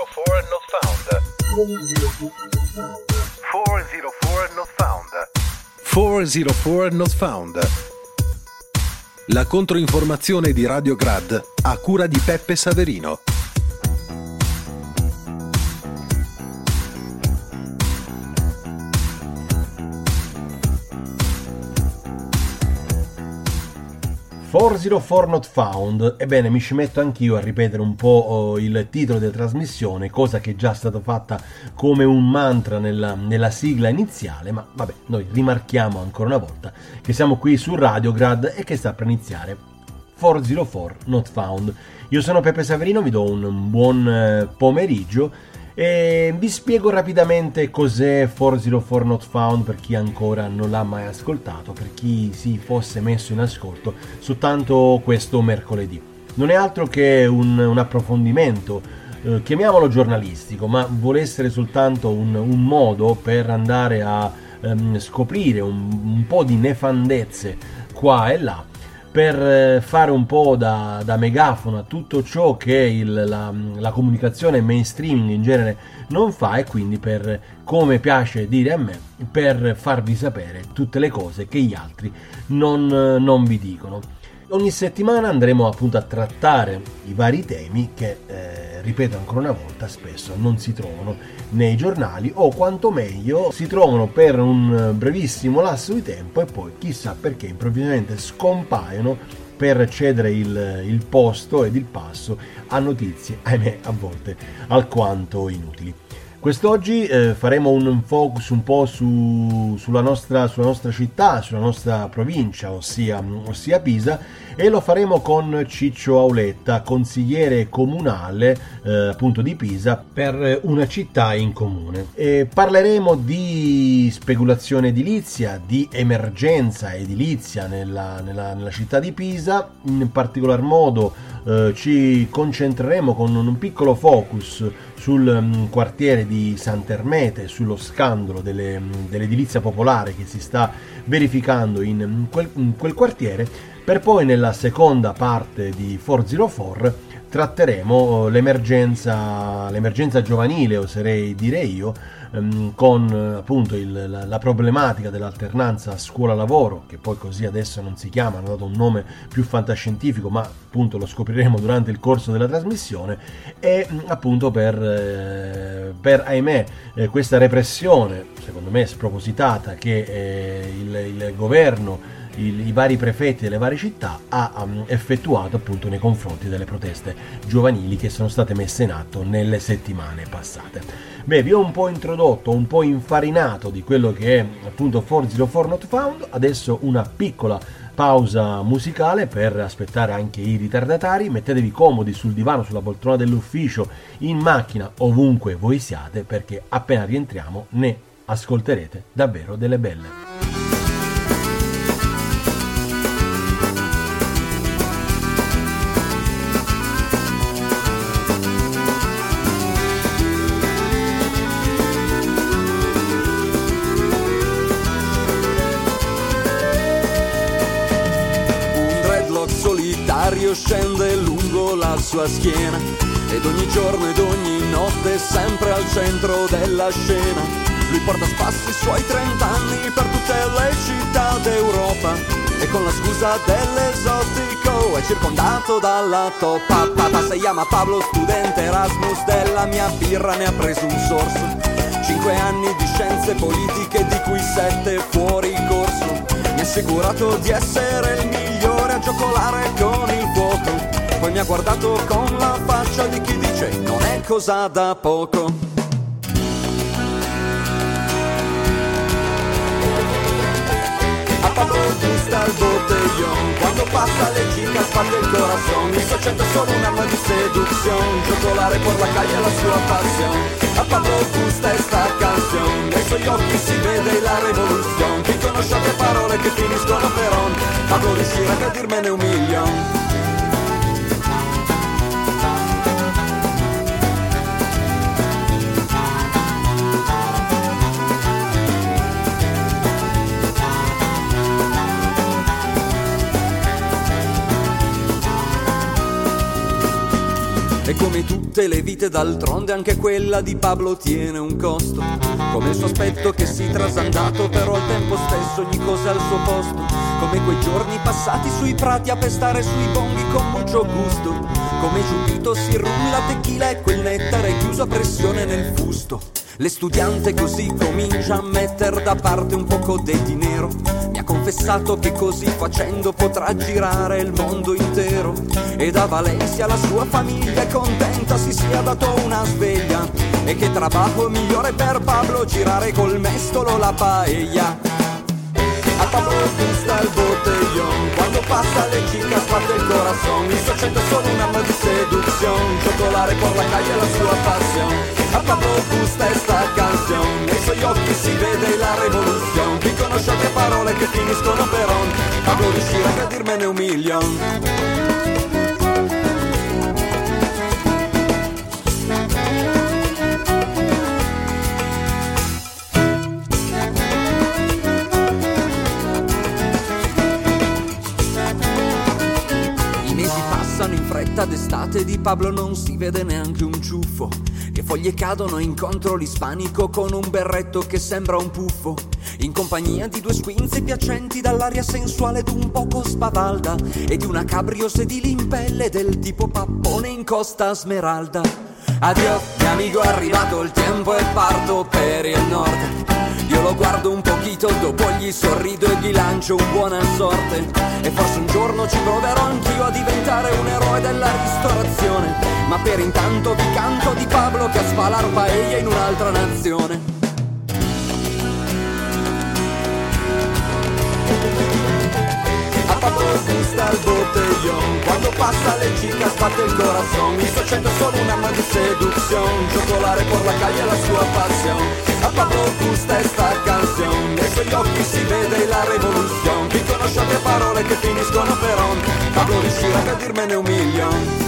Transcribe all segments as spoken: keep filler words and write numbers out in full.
four not found. four zero four not found. four zero four not found. La controinformazione di Radio Grad a cura di Peppe Saverino. four zero four not found. Ebbene, mi ci metto anch'io a ripetere un po' oh, il titolo della trasmissione, cosa che è già stata fatta come un mantra nella, nella sigla iniziale, ma vabbè, noi rimarchiamo ancora una volta che siamo qui su Radio Grad e che sta per iniziare four zero four not found. Io sono Peppe Saverino, vi do un buon eh, pomeriggio e vi spiego rapidamente cos'è four zero four not found per chi ancora non l'ha mai ascoltato, per chi si fosse messo in ascolto soltanto questo mercoledì. Non è altro che un, un approfondimento, eh, chiamiamolo giornalistico, ma vuole essere soltanto un, un modo per andare a ehm, scoprire un, un po' di nefandezze qua e là, per fare un po' da, da megafono a tutto ciò che il, la, la comunicazione mainstream in genere non fa, e quindi, per, come piace dire a me, per farvi sapere tutte le cose che gli altri non, non vi dicono. Ogni settimana andremo appunto a trattare i vari temi che, eh, ripeto ancora una volta, spesso non si trovano nei giornali, o quanto meglio si trovano per un brevissimo lasso di tempo e poi chissà perché improvvisamente scompaiono per cedere il, il posto ed il passo a notizie, ahimè, a volte alquanto inutili. Quest'oggi eh, faremo un focus un po' su, sulla, nostra, sulla nostra città, sulla nostra provincia, ossia, ossia Pisa, e lo faremo con Ciccio Auletta, consigliere comunale eh, appunto di Pisa per una città in comune. E parleremo di speculazione edilizia, di emergenza edilizia nella, nella, nella città di Pisa. In particolar modo eh, ci concentreremo con un piccolo focus sul um, quartiere di Sant'Ermete, sullo scandalo delle, dell'edilizia popolare che si sta verificando in, in, quel, in quel quartiere, per poi nella seconda parte di four zero four tratteremo l'emergenza, l'emergenza giovanile, oserei dire io, ehm, con appunto il, la, la problematica dell'alternanza scuola-lavoro, che poi così adesso non si chiama, hanno dato un nome più fantascientifico, ma appunto lo scopriremo durante il corso della trasmissione, e appunto per, eh, per ahimè, eh, questa repressione, secondo me spropositata, che eh, il, il governo, I, i vari prefetti delle varie città ha um, effettuato appunto nei confronti delle proteste giovanili che sono state messe in atto nelle settimane passate. Beh, vi ho un po' introdotto, un po' infarinato di quello che è appunto four zero four not found. Adesso una piccola pausa musicale per aspettare anche i ritardatari. Mettetevi comodi sul divano, sulla poltrona dell'ufficio, in macchina, ovunque voi siate, perché appena rientriamo ne ascolterete davvero delle belle. Scende lungo la sua schiena ed ogni giorno ed ogni notte sempre al centro della scena. Lui porta a spasso i suoi trent'anni per tutte le città d'Europa e con la scusa dell'esotico è circondato dalla toppa. Papà si chiama Pablo, studente Erasmus, della mia birra ne ha preso un sorso. Cinque anni di scienze politiche di cui sette fuori corso. Mi ha assicurato di essere il migliore a giocolare con il fuoco. Poi mi ha guardato con la faccia di chi dice non è cosa da poco. A Pablo gusta il botellón, quando passa le chicas parte il corazón. Mi socceto solo un'arma di seducción, giocolare por la calle la sua pasión. A Pablo gusta esta canción, nei suoi occhi si vede la revolución. Chi conosce le parole che finiscono per on, Pablo riuscirà a dirmene un milion. E come tutte le vite d'altronde anche quella di Pablo tiene un costo, come il suo aspetto che si trasandato, però al tempo stesso ogni cosa al suo posto, come quei giorni passati sui prati a pestare sui bonghi con mucho gusto, come Giupito si rulla tequila e quel nettare chiuso a pressione nel fusto. L'estudiante così comincia a metter da parte un poco di dinero, mi ha confessato che così facendo potrà girare il mondo intero, e da Valencia la sua famiglia è contenta si sia dato una sveglia, e che trabajo migliore per Pablo girare col mestolo la paella. A Pablo gusta el botellón, cuando pasa le chicas parte el corazón, y su accento es solo un arma de seducción, chocolate por la calle la sua pasión. A Pablo gusta esta canción, nei suoi occhi si vede la revolución, chi conosce altre parole che finiscono per on, Pablo riuscirà a dirmene un milion. In fretta d'estate di Pablo non si vede neanche un ciuffo, le foglie cadono incontro l'ispanico con un berretto che sembra un puffo, in compagnia di due squinze piacenti dall'aria sensuale d'un poco spavalda, e di una cabrio sedile in pelle del tipo pappone in Costa Smeralda. Addio mio amico, è arrivato il tempo e parto per il nord. Io lo guardo un pochino, dopo gli sorrido e gli lancio un buona sorte, e forse un giorno ci proverò anch'io a diventare un eroe della ristorazione, ma per intanto vi canto di Pablo che a spalar paella in un'altra nazione. A Pablo gusta el botellón, cuando pasa le chicas parte el corazón, y su accento es solo un arma de seducción, chocolate por la calle la sua pasión. A Pablo gusta esta canción, nei suoi occhi si vede la revolución, chi conosce altre parole che finiscono per on, Pablo riuscirà a dirmene un milion.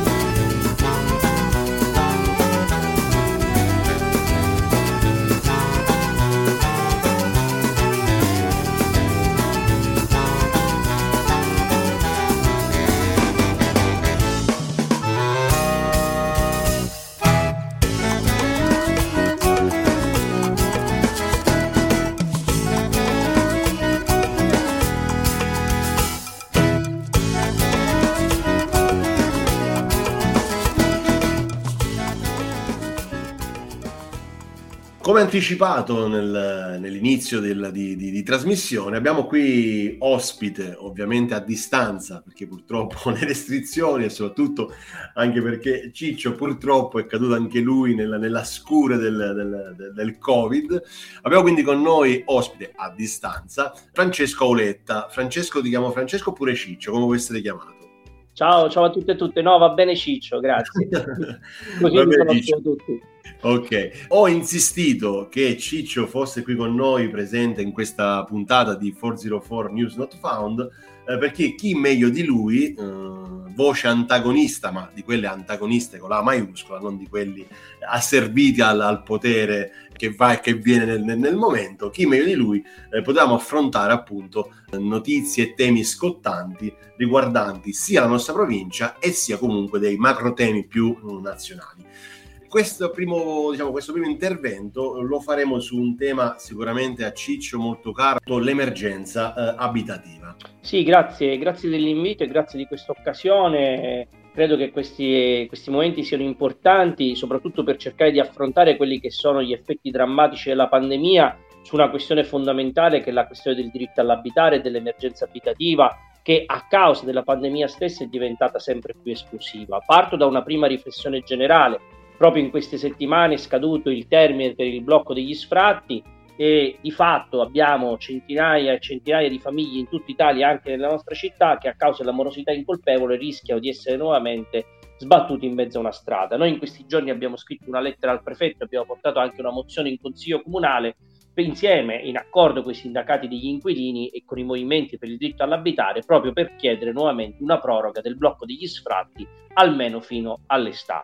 Come anticipato nel, nell'inizio del, di, di, di trasmissione, abbiamo qui ospite, ovviamente a distanza, perché purtroppo le restrizioni, e soprattutto anche perché Ciccio purtroppo è caduto anche lui nella, nella scure del, del, del, del Covid. Abbiamo quindi con noi ospite a distanza Francesco Auletta. Francesco, ti chiamo Francesco oppure Ciccio? Come vuoi essere chiamato? Ciao, ciao a tutte e tutte. No, va bene Ciccio, grazie. Così mi conoscono tutti. Ok, ho insistito che Ciccio fosse qui con noi presente in questa puntata di quattrocentoquattro News Not Found, eh, perché chi meglio di lui, eh, voce antagonista, ma di quelle antagoniste con la maiuscola, non di quelli asserviti al, al potere che va e che viene nel, nel, nel momento, chi meglio di lui eh, potevamo affrontare appunto notizie e temi scottanti riguardanti sia la nostra provincia e sia comunque dei macro temi più uh, nazionali. Questo primo, diciamo, questo primo intervento lo faremo su un tema sicuramente a Ciccio molto caro, l'emergenza eh, abitativa. Sì, grazie, grazie dell'invito e grazie di questa occasione. Credo che questi, questi momenti siano importanti, soprattutto per cercare di affrontare quelli che sono gli effetti drammatici della pandemia su una questione fondamentale che è la questione del diritto all'abitare e dell'emergenza abitativa, che a causa della pandemia stessa è diventata sempre più esplosiva. Parto da una prima riflessione generale. Proprio in queste settimane è scaduto il termine per il blocco degli sfratti e di fatto abbiamo centinaia e centinaia di famiglie in tutta Italia, anche nella nostra città, che a causa della morosità incolpevole rischiano di essere nuovamente sbattuti in mezzo a una strada. Noi in questi giorni abbiamo scritto una lettera al prefetto, abbiamo portato anche una mozione in consiglio comunale, insieme in accordo con i sindacati degli inquilini e con i movimenti per il diritto all'abitare, proprio per chiedere nuovamente una proroga del blocco degli sfratti almeno fino all'estate.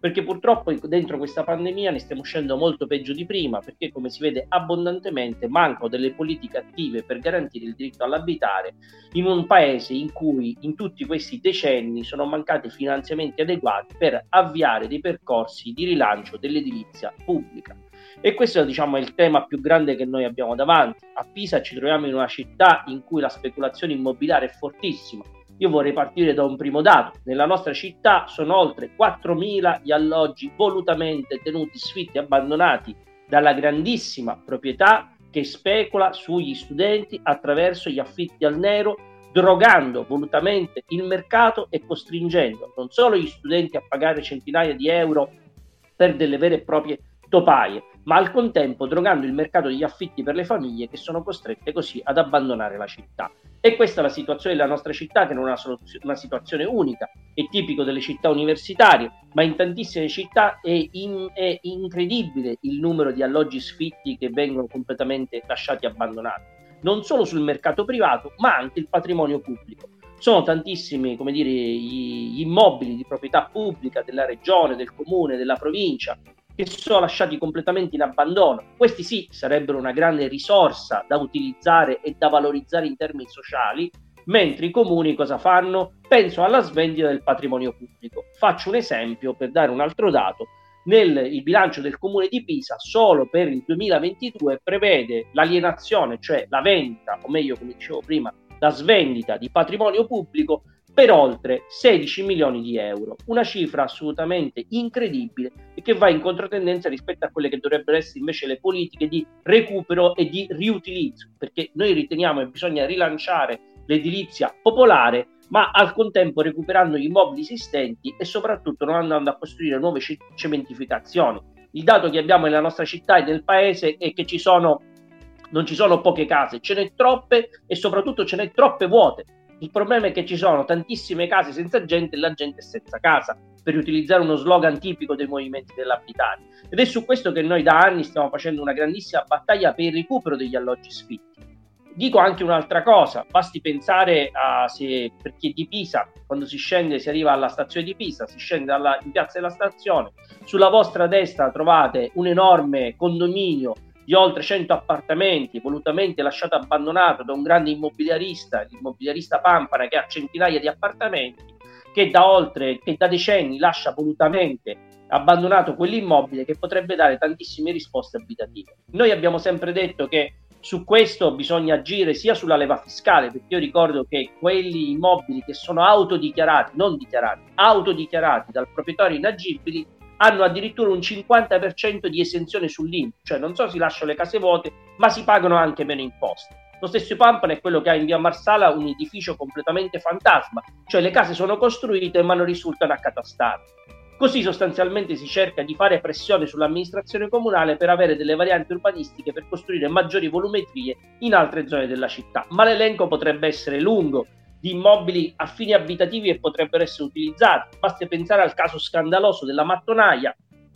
perché purtroppo dentro questa pandemia ne stiamo uscendo molto peggio di prima, perché come si vede abbondantemente mancano delle politiche attive per garantire il diritto all'abitare in un paese in cui in tutti questi decenni sono mancati finanziamenti adeguati per avviare dei percorsi di rilancio dell'edilizia pubblica. E questo, diciamo, è il tema più grande che noi abbiamo davanti. A Pisa ci troviamo in una città in cui la speculazione immobiliare è fortissima. Io vorrei partire da un primo dato. Nella nostra città sono oltre quattromila gli alloggi volutamente tenuti sfitti, abbandonati dalla grandissima proprietà che specula sugli studenti attraverso gli affitti al nero, drogando volutamente il mercato e costringendo non solo gli studenti a pagare centinaia di euro per delle vere e proprie topaie, ma al contempo drogando il mercato degli affitti per le famiglie che sono costrette così ad abbandonare la città. E questa è la situazione della nostra città, che non è una, soluzio- una situazione unica, è tipico delle città universitarie, ma in tantissime città è, in- è incredibile il numero di alloggi sfitti che vengono completamente lasciati abbandonati, non solo sul mercato privato, ma anche il patrimonio pubblico. Sono tantissimi, come dire, gli immobili di proprietà pubblica della regione, del comune, della provincia, che sono lasciati completamente in abbandono. Questi sì sarebbero una grande risorsa da utilizzare e da valorizzare in termini sociali, mentre i comuni cosa fanno? Penso alla svendita del patrimonio pubblico. Faccio un esempio per dare un altro dato. Nel il bilancio del comune di Pisa solo per il duemilaventidue prevede l'alienazione, cioè la vendita, o meglio, come dicevo prima, la svendita di patrimonio pubblico per oltre sedici milioni di euro, una cifra assolutamente incredibile e che va in controtendenza rispetto a quelle che dovrebbero essere invece le politiche di recupero e di riutilizzo, perché noi riteniamo che bisogna rilanciare l'edilizia popolare, ma al contempo recuperando gli immobili esistenti e soprattutto non andando a costruire nuove cementificazioni. Il dato che abbiamo nella nostra città e nel paese è che ci sono, non ci sono poche case, ce n'è troppe e soprattutto ce n'è troppe vuote. Il problema è che ci sono tantissime case senza gente e la gente è senza casa, per utilizzare uno slogan tipico dei movimenti dell'abitare. Ed è su questo che noi da anni stiamo facendo una grandissima battaglia per il recupero degli alloggi sfitti. Dico anche un'altra cosa, basti pensare a se per chi è di Pisa, quando si scende, si arriva alla stazione di Pisa, si scende alla, in piazza della stazione, sulla vostra destra trovate un enorme condominio di oltre cento appartamenti volutamente lasciato abbandonato da un grande immobiliarista, l'immobiliarista Pampana, che ha centinaia di appartamenti, che da oltre che da decenni lascia volutamente abbandonato quell'immobile che potrebbe dare tantissime risposte abitative. Noi abbiamo sempre detto che su questo bisogna agire sia sulla leva fiscale, perché io ricordo che quelli immobili che sono autodichiarati, non dichiarati, autodichiarati dal proprietario inagibili hanno addirittura un cinquanta per cento di esenzione sull'I M U, cioè non solo si lasciano le case vuote, ma si pagano anche meno imposte. Lo stesso Pampana è quello che ha in via Marsala un edificio completamente fantasma, cioè le case sono costruite ma non risultano accatastare. Così sostanzialmente si cerca di fare pressione sull'amministrazione comunale per avere delle varianti urbanistiche per costruire maggiori volumetrie in altre zone della città, ma l'elenco potrebbe essere lungo di immobili a fini abitativi che potrebbero essere utilizzati. Basti pensare al caso scandaloso della Mattonaia.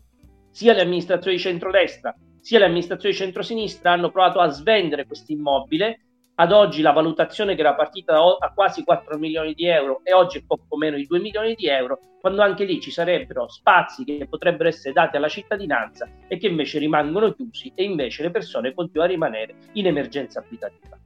Sia le amministrazioni di centrodestra sia le amministrazioni di centrosinistra hanno provato a svendere questo immobile. Ad oggi la valutazione, che era partita a quasi quattro milioni di euro, e oggi è poco meno di due milioni di euro, quando anche lì ci sarebbero spazi che potrebbero essere dati alla cittadinanza e che invece rimangono chiusi, e invece le persone continuano a rimanere in emergenza abitativa.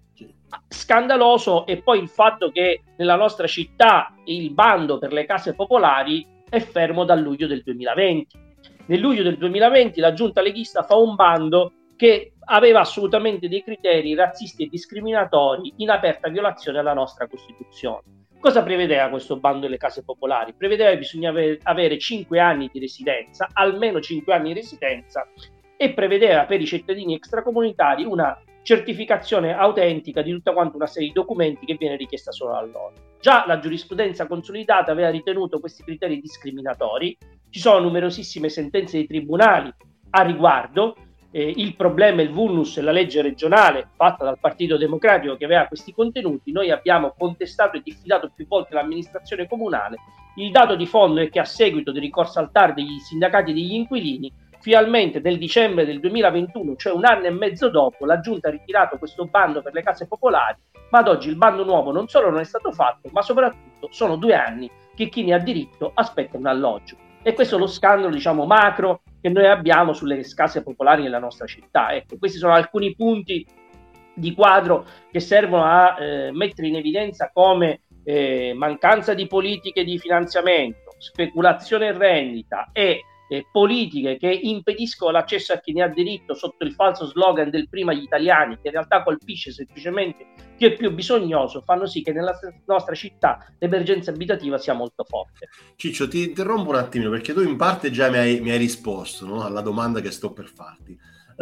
Scandaloso è poi il fatto che nella nostra città il bando per le case popolari è fermo dal luglio del duemilaventi. Nel luglio del duemilaventi la giunta leghista fa un bando che aveva assolutamente dei criteri razzisti e discriminatori in aperta violazione alla nostra Costituzione. Cosa prevedeva questo bando delle case popolari? Prevedeva che bisogna avere cinque anni di residenza, almeno cinque anni di residenza, e prevedeva per i cittadini extracomunitari una certificazione autentica di tutta quanta una serie di documenti che viene richiesta solo a loro. Già la giurisprudenza consolidata aveva ritenuto questi criteri discriminatori, ci sono numerosissime sentenze dei tribunali a riguardo. Eh, il problema, il vulnus, è la legge regionale fatta dal Partito Democratico che aveva questi contenuti. Noi abbiamo contestato e diffidato più volte l'amministrazione comunale. Il dato di fondo è che a seguito del ricorso al T A R degli sindacati degli inquilini, finalmente nel dicembre del duemilaventuno, cioè un anno e mezzo dopo, la Giunta ha ritirato questo bando per le case popolari, ma ad oggi il bando nuovo non solo non è stato fatto, ma soprattutto sono due anni che chi ne ha diritto aspetta un alloggio. E questo è lo scandalo, diciamo, macro che noi abbiamo sulle case popolari nella nostra città. Ecco, questi sono alcuni punti di quadro che servono a eh, mettere in evidenza come eh, mancanza di politiche di finanziamento, speculazione e rendita e eh, politiche che impediscono l'accesso a chi ne ha diritto sotto il falso slogan del prima gli italiani, che in realtà colpisce semplicemente chi è più bisognoso, fanno sì che nella nostra città l'emergenza abitativa sia molto forte. Ciccio, ti interrompo un attimino perché tu in parte già mi hai, mi hai risposto, no, alla domanda che sto per farti.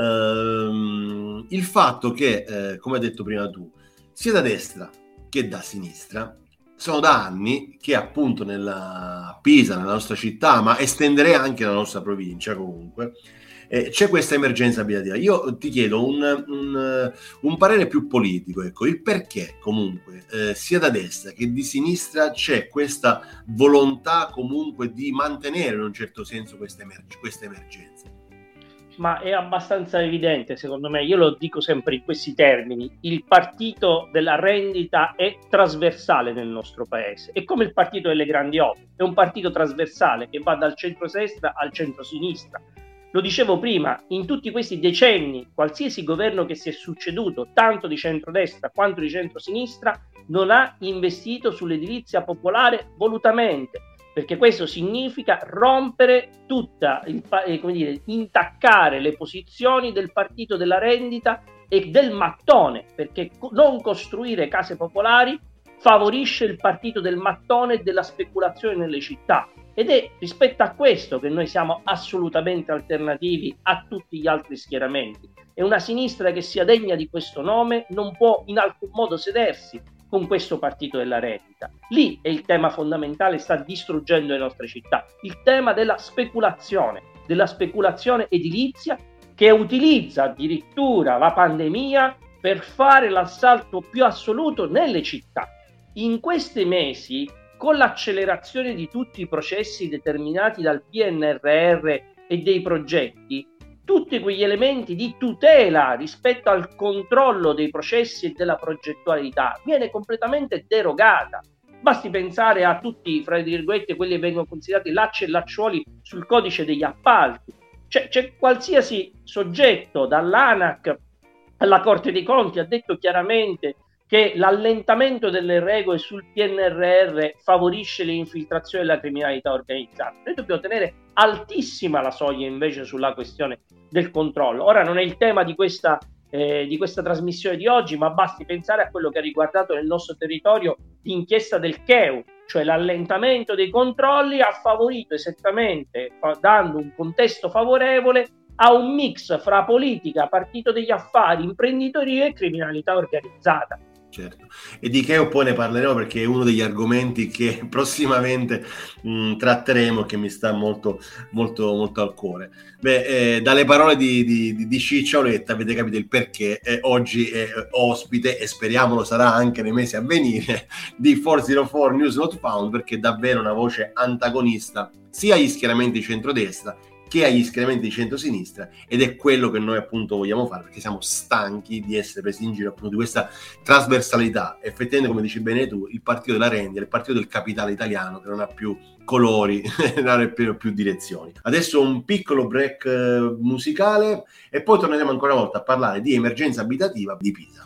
Uh, il fatto che, eh, come hai detto prima tu, sia da destra che da sinistra, sono da anni che appunto nella Pisa, nella nostra città, ma estenderei anche la nostra provincia comunque, eh, c'è questa emergenza abitativa. Io ti chiedo un, un, un parere più politico, ecco, il perché comunque eh, sia da destra che di sinistra c'è questa volontà comunque di mantenere in un certo senso questa, emerg- questa emergenza. Ma è abbastanza evidente, secondo me, io lo dico sempre in questi termini, il partito della rendita è trasversale nel nostro paese, è come il partito delle grandi opere, è un partito trasversale che va dal centro-destra al centro-sinistra. Lo dicevo prima, in tutti questi decenni, qualsiasi governo che si è succeduto, tanto di centrodestra quanto di centrosinistra, non ha investito sull'edilizia popolare volutamente, perché questo significa rompere tutta, il, eh, come dire, intaccare le posizioni del partito della rendita e del mattone, perché co- non costruire case popolari favorisce il partito del mattone e della speculazione nelle città. Ed è rispetto a questo che noi siamo assolutamente alternativi a tutti gli altri schieramenti. E una sinistra che sia degna di questo nome non può in alcun modo sedersi con questo partito della rendita. Lì è il tema fondamentale, sta distruggendo le nostre città, il tema della speculazione, della speculazione edilizia che utilizza addirittura la pandemia per fare l'assalto più assoluto nelle città. In questi mesi, con l'accelerazione di tutti i processi determinati dal P N R R e dei progetti, tutti quegli elementi di tutela rispetto al controllo dei processi e della progettualità viene completamente derogata. Basti pensare a tutti, fra virgolette, quelli che vengono considerati lacci e lacciuoli sul codice degli appalti. Cioè, c'è qualsiasi soggetto, dall'ANAC alla Corte dei Conti, ha detto chiaramente che l'allentamento delle regole sul P N R R favorisce le infiltrazioni della criminalità organizzata. Noi dobbiamo tenere altissima la soglia invece sulla questione del controllo. Ora non è il tema di questa, eh, di questa trasmissione di oggi, ma basti pensare a quello che ha riguardato nel nostro territorio l'inchiesta del C E U, cioè l'allentamento dei controlli ha favorito esattamente, dando un contesto favorevole a un mix fra politica, partito degli affari, imprenditoria e criminalità organizzata. Certo, e di Cheo poi ne parleremo perché è uno degli argomenti che prossimamente mh, tratteremo, che mi sta molto molto molto al cuore. Beh, eh, dalle parole di, di, di Ciccio Auletta avete capito il perché eh, oggi è ospite, e speriamo lo sarà anche nei mesi a venire, di quattrocentoforo News Not Found, perché è davvero una voce antagonista sia agli schieramenti di centrodestra che agli schieramenti di centrosinistra, ed è quello che noi appunto vogliamo fare, perché siamo stanchi di essere presi in giro appunto di questa trasversalità. Effettivamente, come dici bene tu, il partito della rendita, il partito del capitale italiano che non ha più colori, non ha più, più direzioni. Adesso un piccolo break eh, musicale e poi torneremo ancora una volta a parlare di emergenza abitativa di Pisa.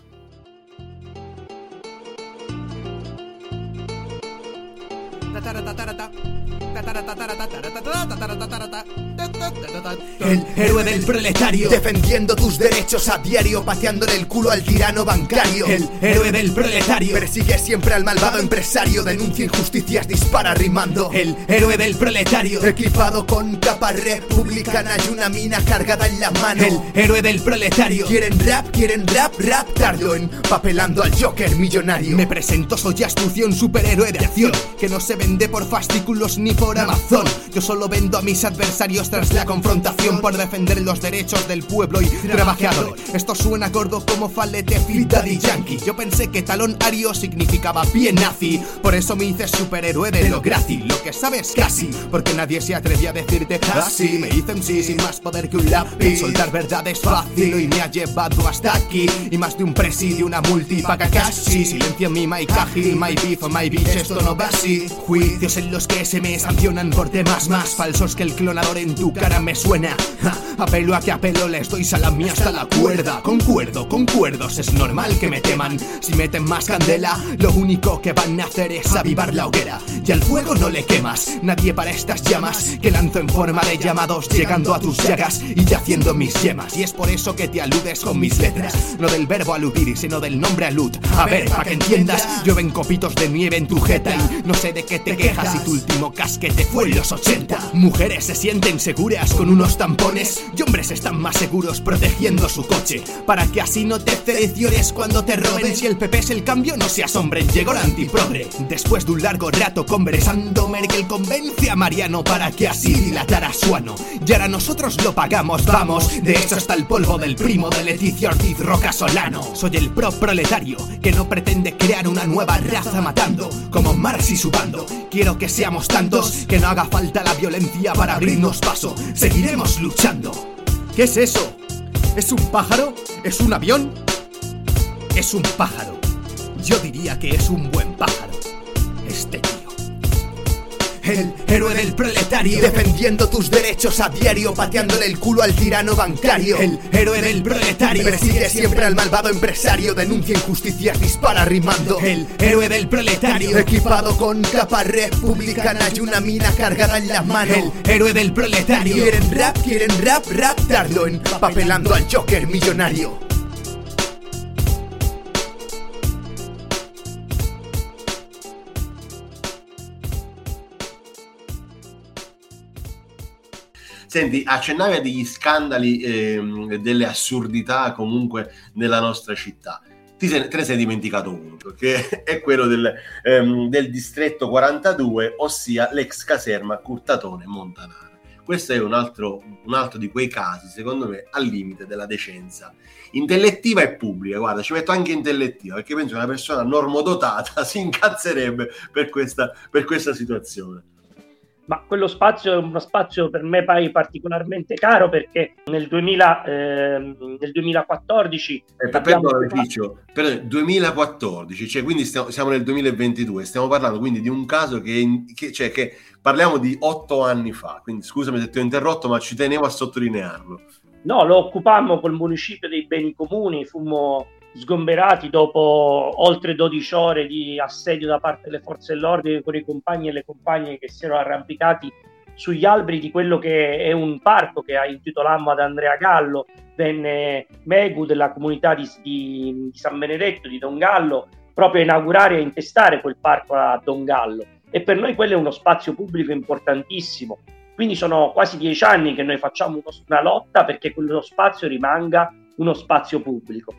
El héroe del proletario, defendiendo tus derechos a diario, pateándole el culo al tirano bancario. El héroe del proletario, persigue siempre al malvado empresario, denuncia injusticias, dispara rimando. El héroe del proletario, equipado con capa republicana y una mina cargada en la mano. El héroe del proletario, quieren rap, quieren rap, rap tardo empapelando al Joker millonario. Me presento, soy astucio, un superhéroe de acción que no se vende por fascículos ni por Amazon. Yo solo vendo a mis adversarios tras la confrontación por defender los derechos del pueblo y trabajador. Esto suena gordo como falete fit daddy yankee. Yo pensé que talón ario significaba pie nazi, por eso me hice superhéroe de lo gratis. Lo que sabes casi, porque nadie se atrevía a decirte así. Me hice un sí sin más poder que un lápiz. Soltar verdad es fácil y me ha llevado hasta aquí. Y más de un presidio, una multi paga casi. Silencio en mi mic ágil, my beef, my bitch, esto no va así. Juicios en los que se me está sancionan por temas más falsos que el clonador en tu cara me suena. Ja, apelo a que apelo, les doy salami hasta la cuerda. Concuerdo, concuerdos, es normal que me teman. Si meten más candela, lo único que van a hacer es avivar la hoguera. Y al fuego no le quemas, nadie para estas llamas que lanzo en forma de llamados, llegando a tus llagas y yaciendo mis yemas. Y es por eso que te aludes con mis letras, no del verbo aludir, sino del nombre alud. A ver, pa' que entiendas, llueven copitos de nieve en tu jeta y no sé de qué te quejas si tu último casquete fue en los ochenta. Mujeres se sienten seguras con unos tampones y hombres están más seguros protegiendo su coche, para que así no te cerciores cuando te roben. Si el P P es el cambio, no se asombren, llegó la antiprogre. Después de un largo rato conversando, Merkel convence a Mariano para que así dilatara su ano. Y ahora nosotros lo pagamos, vamos. De hecho está el polvo del primo de Leticia Ortiz Roca Solano. Soy el pro proletario que no pretende crear una nueva raza matando como Marx y su bando. Quiero que seamos tantos que no haga falta la violencia para abrirnos paso. Seguiremos luchando. ¿Qué es eso? ¿Es un pájaro? ¿Es un avión? Es un pájaro. Yo diría que es un buen pájaro este tío. El héroe del proletario, defendiendo tus derechos a diario, pateándole el culo al tirano bancario. El héroe del proletario, persigue siempre al malvado empresario, denuncia injusticias, dispara rimando. El héroe del proletario, equipado con capa republicana y una mina cargada en la mano. El héroe del proletario, quieren rap, quieren rap, rap, darlo empapelando al Joker millonario. Senti, accennavi a degli scandali, eh, delle assurdità comunque nella nostra città. Ti sei, te ne sei dimenticato uno, che è quello del, ehm, del distretto quarantadue, ossia l'ex caserma Curtatone Montanara. Questo è un altro, un altro di quei casi, secondo me, al limite della decenza intellettiva e pubblica. Guarda, ci metto anche intellettiva, perché penso che una persona normodotata si incazzerebbe per questa, per questa situazione. Ma quello spazio è uno spazio per me poi particolarmente caro, perché nel, duemila, eh, nel duemilaquattordici eh, per perdone, Piccio, per duemilaquattordici, cioè quindi stiamo, siamo nel duemilaventidue, stiamo parlando quindi di un caso che, che, cioè, che parliamo di otto anni fa, quindi scusami se ti ho interrotto, ma ci tenevo a sottolinearlo. No, lo occupammo col municipio dei beni comuni, fummo sgomberati dopo oltre dodici ore di assedio da parte delle forze dell'ordine con i compagni e le compagne che si erano arrampicati sugli alberi di quello che è un parco che intitolammo ad Andrea Gallo. Venne Megu della comunità di, di, di San Benedetto, di Don Gallo, proprio a inaugurare e a intestare quel parco a Don Gallo, e per noi quello è uno spazio pubblico importantissimo. Quindi sono quasi dieci anni che noi facciamo uno, una lotta perché quello spazio rimanga uno spazio pubblico.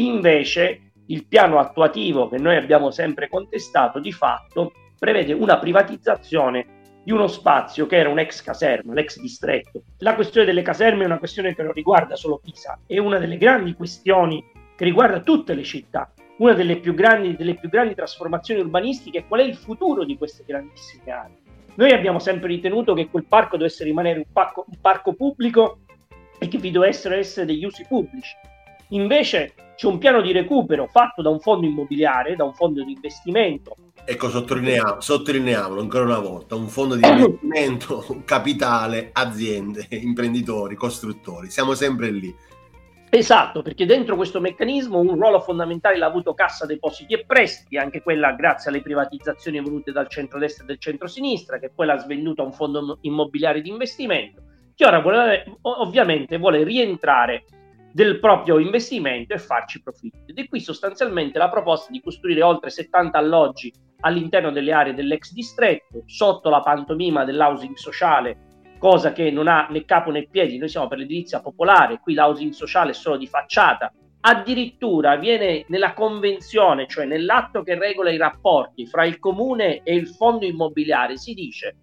Invece il piano attuativo che noi abbiamo sempre contestato di fatto prevede una privatizzazione di uno spazio che era un ex caserma, l'ex distretto. La questione delle caserme è una questione che non riguarda solo Pisa, è una delle grandi questioni che riguarda tutte le città. Una delle più grandi, delle più grandi trasformazioni urbanistiche è qual è il futuro di queste grandissime aree. Noi abbiamo sempre ritenuto che quel parco dovesse rimanere un parco, un parco pubblico e che vi dovessero essere degli usi pubblici. Invece c'è un piano di recupero fatto da un fondo immobiliare, da un fondo di investimento. Ecco, sottolineiamo, sottolineiamolo ancora una volta, un fondo di investimento, capitale, aziende, imprenditori, costruttori, siamo sempre lì. Esatto, perché dentro questo meccanismo un ruolo fondamentale l'ha avuto Cassa Depositi e Prestiti, anche quella grazie alle privatizzazioni volute dal centrodestra e del centrosinistra, che poi l'ha svenduta a un fondo immobiliare di investimento, che ora vuole, ovviamente vuole rientrare del proprio investimento e farci profitti. Ed è qui sostanzialmente la proposta di costruire oltre settanta alloggi all'interno delle aree dell'ex distretto, sotto la pantomima dell'housing sociale, cosa che non ha né capo né piedi. Noi siamo per l'edilizia popolare, qui l'housing sociale è solo di facciata. Addirittura viene nella convenzione, cioè nell'atto che regola i rapporti fra il comune e il fondo immobiliare, si dice: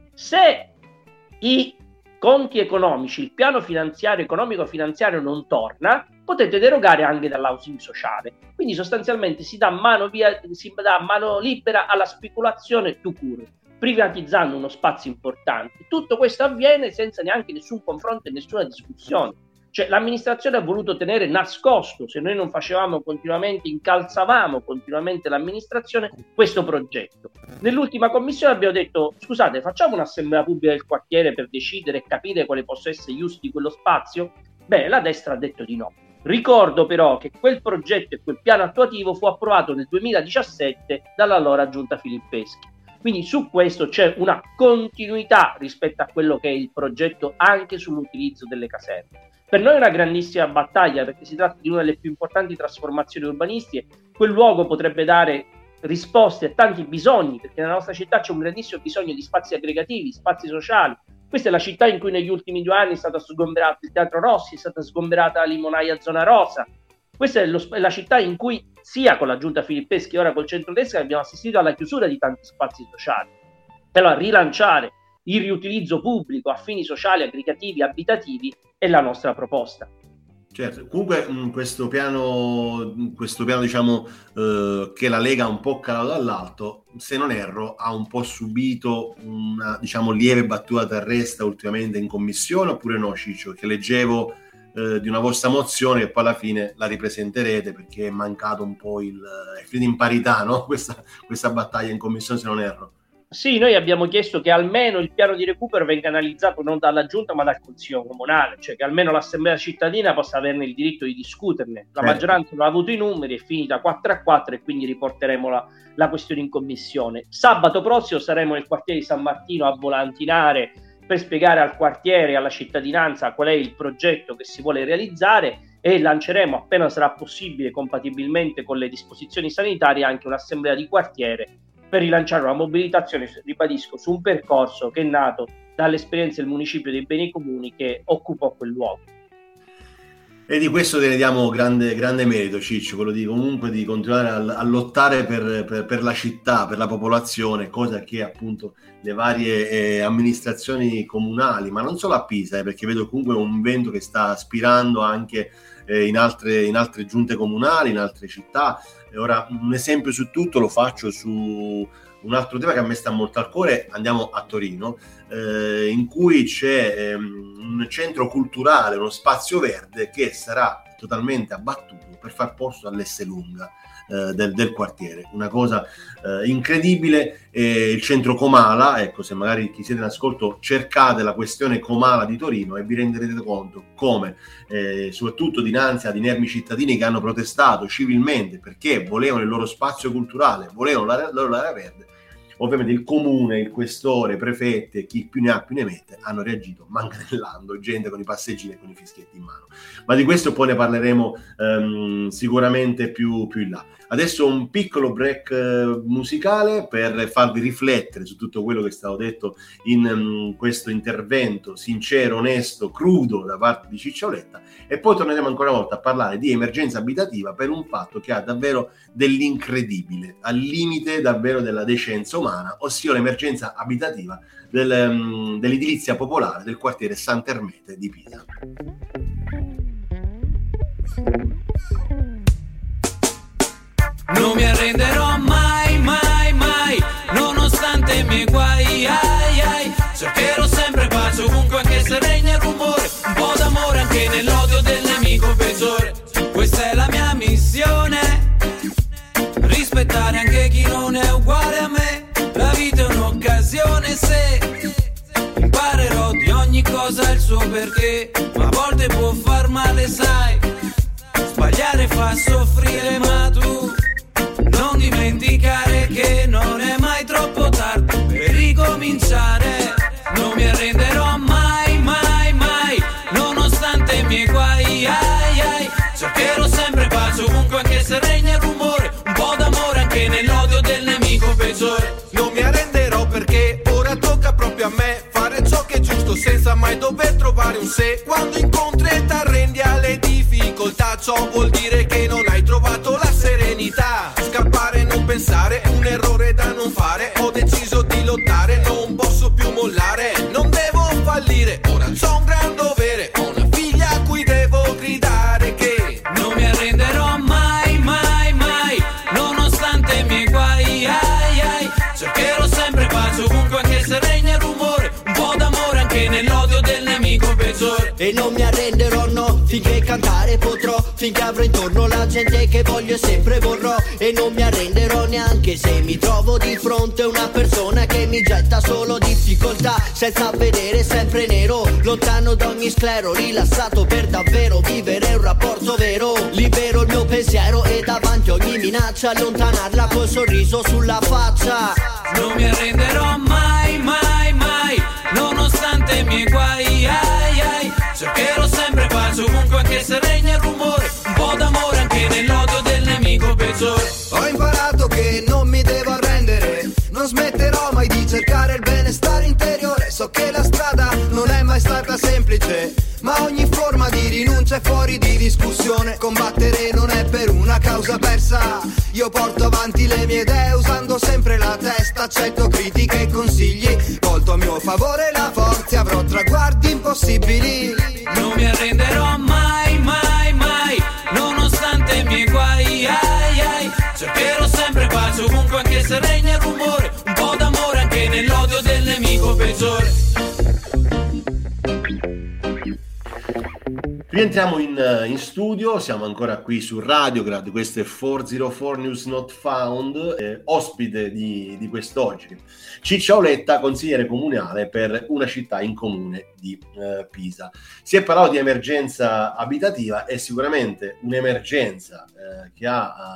se i conti economici, il piano finanziario economico-finanziario non torna, potete derogare anche dall'housing sociale. Quindi sostanzialmente si dà mano, via, si dà mano libera alla speculazione tout court, privatizzando uno spazio importante. Tutto questo avviene senza neanche nessun confronto e nessuna discussione. Cioè l'amministrazione ha voluto tenere nascosto, se noi non facevamo continuamente, incalzavamo continuamente l'amministrazione, questo progetto. Nell'ultima commissione abbiamo detto, scusate, facciamo un'assemblea pubblica del quartiere per decidere e capire quale possa essere gli usi di quello spazio? Beh, la destra ha detto di no. Ricordo però che quel progetto e quel piano attuativo fu approvato nel duemiladiciassette dall'allora giunta Filippeschi. Quindi su questo c'è una continuità rispetto a quello che è il progetto anche sull'utilizzo delle caserme. Per noi è una grandissima battaglia, perché si tratta di una delle più importanti trasformazioni urbanistiche. Quel luogo potrebbe dare risposte a tanti bisogni, perché nella nostra città c'è un grandissimo bisogno di spazi aggregativi, spazi sociali. Questa è la città in cui negli ultimi due anni è stata sgomberata il Teatro Rossi, è stata sgomberata la Limonaia Zona Rosa. Questa è, lo, è la città in cui, sia con la giunta Filippeschi che ora col centrodestra, abbiamo assistito alla chiusura di tanti spazi sociali. Allora, rilanciare il riutilizzo pubblico a fini sociali, aggregativi, abitativi è la nostra proposta. Certo, comunque mh, questo piano, questo piano diciamo eh, che la Lega ha un po' calato dall'alto, se non erro, ha un po' subito una diciamo lieve battuta d'arresto ultimamente in commissione, oppure no, Ciccio? Che leggevo eh, di una vostra mozione e poi alla fine la ripresenterete perché è mancato un po' il è finito in parità, no? Questa, questa battaglia in commissione, se non erro. Sì, noi abbiamo chiesto che almeno il piano di recupero venga analizzato non dalla giunta ma dal consiglio comunale, cioè che almeno l'assemblea cittadina possa averne il diritto di discuterne. La certo. Maggioranza non ha avuto i numeri, è finita quattro a quattro e quindi riporteremo la, la questione in commissione. Sabato prossimo saremo nel quartiere di San Martino a volantinare per spiegare al quartiere e alla cittadinanza qual è il progetto che si vuole realizzare e lanceremo appena sarà possibile, compatibilmente con le disposizioni sanitarie, anche un'assemblea di quartiere per rilanciare una mobilitazione, ribadisco, su un percorso che è nato dall'esperienza del municipio dei beni comuni che occupò quel luogo. E di questo te ne diamo grande, grande merito, Ciccio, quello di comunque di continuare a, a lottare per, per, per la città, per la popolazione, cosa che appunto le varie eh, amministrazioni comunali, ma non solo a Pisa, eh, perché vedo comunque un vento che sta aspirando anche eh, in altre, in altre giunte comunali, in altre città. E ora un esempio su tutto lo faccio su un altro tema che a me sta molto al cuore. Andiamo a Torino, eh, in cui c'è ehm, un centro culturale, uno spazio verde che sarà totalmente abbattuto per far posto all'Esselunga eh, del, del quartiere. Una cosa eh, incredibile. Eh, il centro Comala, ecco, se magari chi siete in ascolto cercate la questione Comala di Torino e vi renderete conto come eh, soprattutto dinanzi ad inermi cittadini che hanno protestato civilmente perché volevano il loro spazio culturale, volevano la, la loro area verde, ovviamente il comune, il questore, i prefetti e chi più ne ha più ne mette hanno reagito manganellando gente con i passeggini e con i fischietti in mano. Ma di questo poi ne parleremo ehm, sicuramente più, più in là. Adesso un piccolo break eh, musicale per farvi riflettere su tutto quello che è stato detto in um, questo intervento sincero, onesto, crudo da parte di Ciccioletta, e poi torneremo ancora una volta a parlare di emergenza abitativa per un fatto che ha davvero dell'incredibile, al limite davvero della decenza umana, ossia l'emergenza abitativa del, um, dell'edilizia popolare del quartiere Sant'Ermete di Pisa. Non mi arrenderò mai, mai, mai, nonostante i miei guai, ai, ai. Cercherò sempre pace ovunque anche se regna il rumore, un po' d'amore anche nell'odio del nemico peggiore. Questa è la mia missione, rispettare anche chi non è uguale a me. La vita è un'occasione, se imparerò di ogni cosa il suo perché, ma a volte può far male, sai. Sbagliare fa soffrire, ma tu non dimenticare che non è mai troppo tardi per ricominciare. Non mi arrenderò mai, mai, mai, nonostante i miei guai, ai, ai. Cercherò sempre pace ovunque anche se regna il rumore, un po' d'amore anche nell'odio del nemico peggiore. Non mi arrenderò perché ora tocca proprio a me fare ciò che è giusto senza mai dover trovare un se. Quando incontri e t'arrendi alle difficoltà, ciò vuol dire che non hai trovato la serenità. Scappare, non pensare, è un errore da non fare. Ho deciso di lottare, non posso più mollare. Non devo fallire, ora c'ho un gran dovere. Ho una figlia a cui devo gridare che non mi arrenderò mai, mai, mai, nonostante i miei guai, ai, ai. Cercherò sempre pace ovunque anche se regna il rumore, un po' d'amore anche nell'odio del nemico peggiore. E non mi arrenderò, no, finché cantare potrò, finché avrò intorno la gente che voglio e sempre vorrò, e non mi arrenderò neanche se mi trovo di fronte a una persona che mi getta solo difficoltà, senza vedere sempre nero, lontano da ogni sclero, rilassato per davvero, vivere un rapporto vero, libero il mio pensiero e davanti a ogni minaccia allontanarla col sorriso sulla faccia. Non mi arrenderò mai, mai, mai, nonostante i miei guai, ai, ai. Cercherò sempre pace ovunque anche se regna il rumore, un po' d'amore anche nell'odio del nemico peggiore. Ho imparato che non mi devo arrendere, non smetterò mai di cercare il benestare interiore. So che la strada non è mai stata semplice, ma ogni forma di rinuncia è fuori di discussione. Combattere non è per una causa persa, io porto avanti le mie idee usando sempre la testa, accetto critiche e consigli, volto a mio favore la forza e avrò traguardi impossibili. Non mi arrenderò mai, mai, mai, nonostante i miei guai, ai, ai. Cercherò sempre pace ovunque anche se regna il rumore, un po' d'amore anche nell'odio del nemico peggiore. Rientriamo in, in studio, siamo ancora qui su Radiograd, questo è quattrocentoquattro News Not Found, eh, ospite di, di quest'oggi Ciccio Auletta, consigliere comunale per una città in comune di eh, Pisa. Si è parlato di emergenza abitativa, è sicuramente un'emergenza eh, che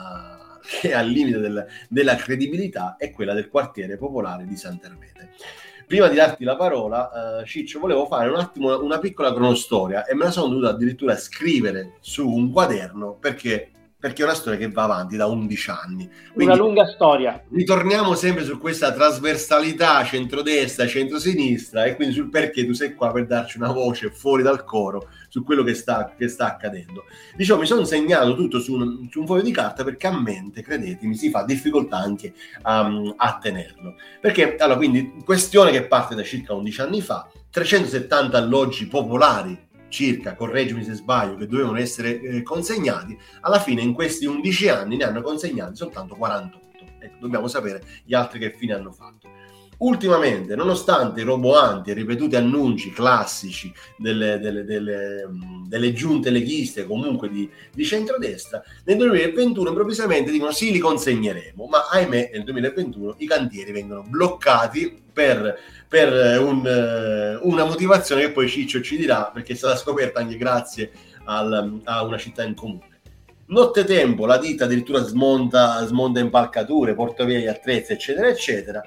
ha, uh, che è al limite del, della credibilità, è quella del quartiere popolare di Sant'Ermete. Prima di darti la parola, uh, Ciccio, volevo fare un attimo una piccola cronostoria e me la sono dovuta addirittura scrivere su un quaderno perché, perché è una storia che va avanti da undici anni. Quindi, una lunga storia. Ritorniamo sempre su questa trasversalità centrodestra, centrosinistra e quindi sul perché tu sei qua per darci una voce fuori dal coro su quello che sta, che sta accadendo. Diciamo, mi sono segnato tutto su un, su un foglio di carta perché a mente, credetemi, si fa difficoltà anche um, a tenerlo. Perché, allora, quindi, questione che parte da circa undici anni fa, trecentosettanta alloggi popolari, circa, correggimi se sbaglio, che dovevano essere eh, consegnati, alla fine in questi undici anni ne hanno consegnati soltanto quarantotto. Ecco, dobbiamo sapere gli altri che fine hanno fatto. Ultimamente, nonostante i roboanti e ripetuti annunci classici delle, delle, delle, delle giunte leghiste, comunque di, di centrodestra, nel duemilaventuno improvvisamente dicono sì, li consegneremo, ma ahimè nel duemilaventuno i cantieri vengono bloccati per, per un, una motivazione che poi Ciccio ci dirà, perché è stata scoperta anche grazie al, a una città in comune. Nottetempo la ditta addirittura smonta, smonta impalcature, porta via gli attrezzi, eccetera, eccetera.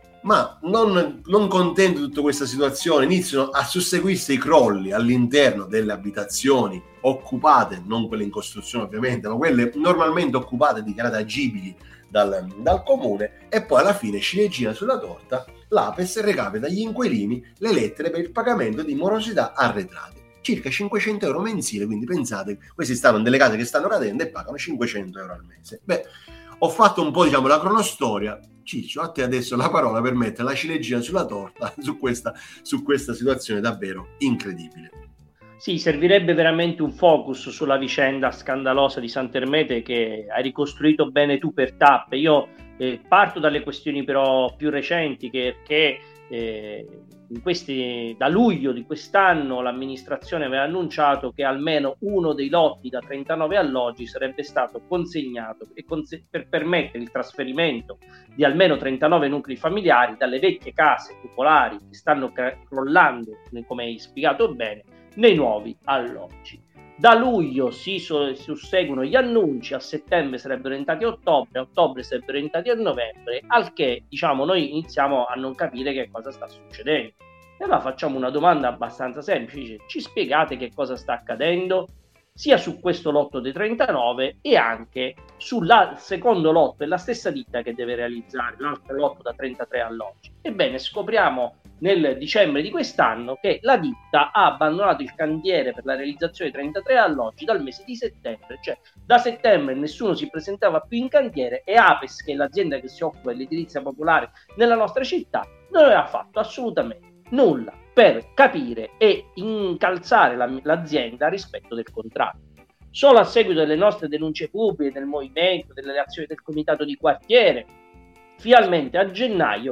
Ma non, non contento di tutta questa situazione, iniziano a susseguirsi i crolli all'interno delle abitazioni occupate, non quelle in costruzione ovviamente, ma quelle normalmente occupate, dichiarate agibili dal, dal comune, e poi alla fine, ciliegina sulla torta, l'Apes recapita agli inquilini le lettere per il pagamento di morosità arretrate, circa cinquecento euro mensili, quindi pensate, questi stanno in delle case che stanno cadendo e pagano cinquecento euro al mese. Beh, ho fatto un po', diciamo, la cronostoria. Ciccio, a te adesso la parola per mettere la ciliegina sulla torta su questa, su questa situazione davvero incredibile. Sì, servirebbe veramente un focus sulla vicenda scandalosa di Sant'Ermete che hai ricostruito bene tu per tappe. Io eh, parto dalle questioni però più recenti che, che eh, in questi, da luglio di quest'anno l'amministrazione aveva annunciato che almeno uno dei lotti da trentanove alloggi sarebbe stato consegnato e conse- per permettere il trasferimento di almeno trentanove nuclei familiari dalle vecchie case popolari che stanno crollando, come hai spiegato bene, nei nuovi alloggi. Da luglio si so- susseguono gli annunci, a settembre sarebbero entrati a ottobre, a ottobre sarebbero entrati a novembre, al che diciamo noi iniziamo a non capire che cosa sta succedendo. E allora facciamo una domanda abbastanza semplice: ci spiegate che cosa sta accadendo? Sia su questo lotto dei trentanove e anche sul secondo lotto, è la stessa ditta che deve realizzare l'altro lotto da trentatré alloggi. Ebbene, scopriamo nel dicembre di quest'anno che la ditta ha abbandonato il cantiere per la realizzazione dei trentatré alloggi dal mese di settembre, cioè da settembre nessuno si presentava più in cantiere e Apes, che è l'azienda che si occupa dell'edilizia popolare nella nostra città, non aveva fatto assolutamente nulla per capire e incalzare la, l'azienda a rispetto del contratto. Solo a seguito delle nostre denunce pubbliche, del movimento, delle azioni del comitato di quartiere, finalmente a gennaio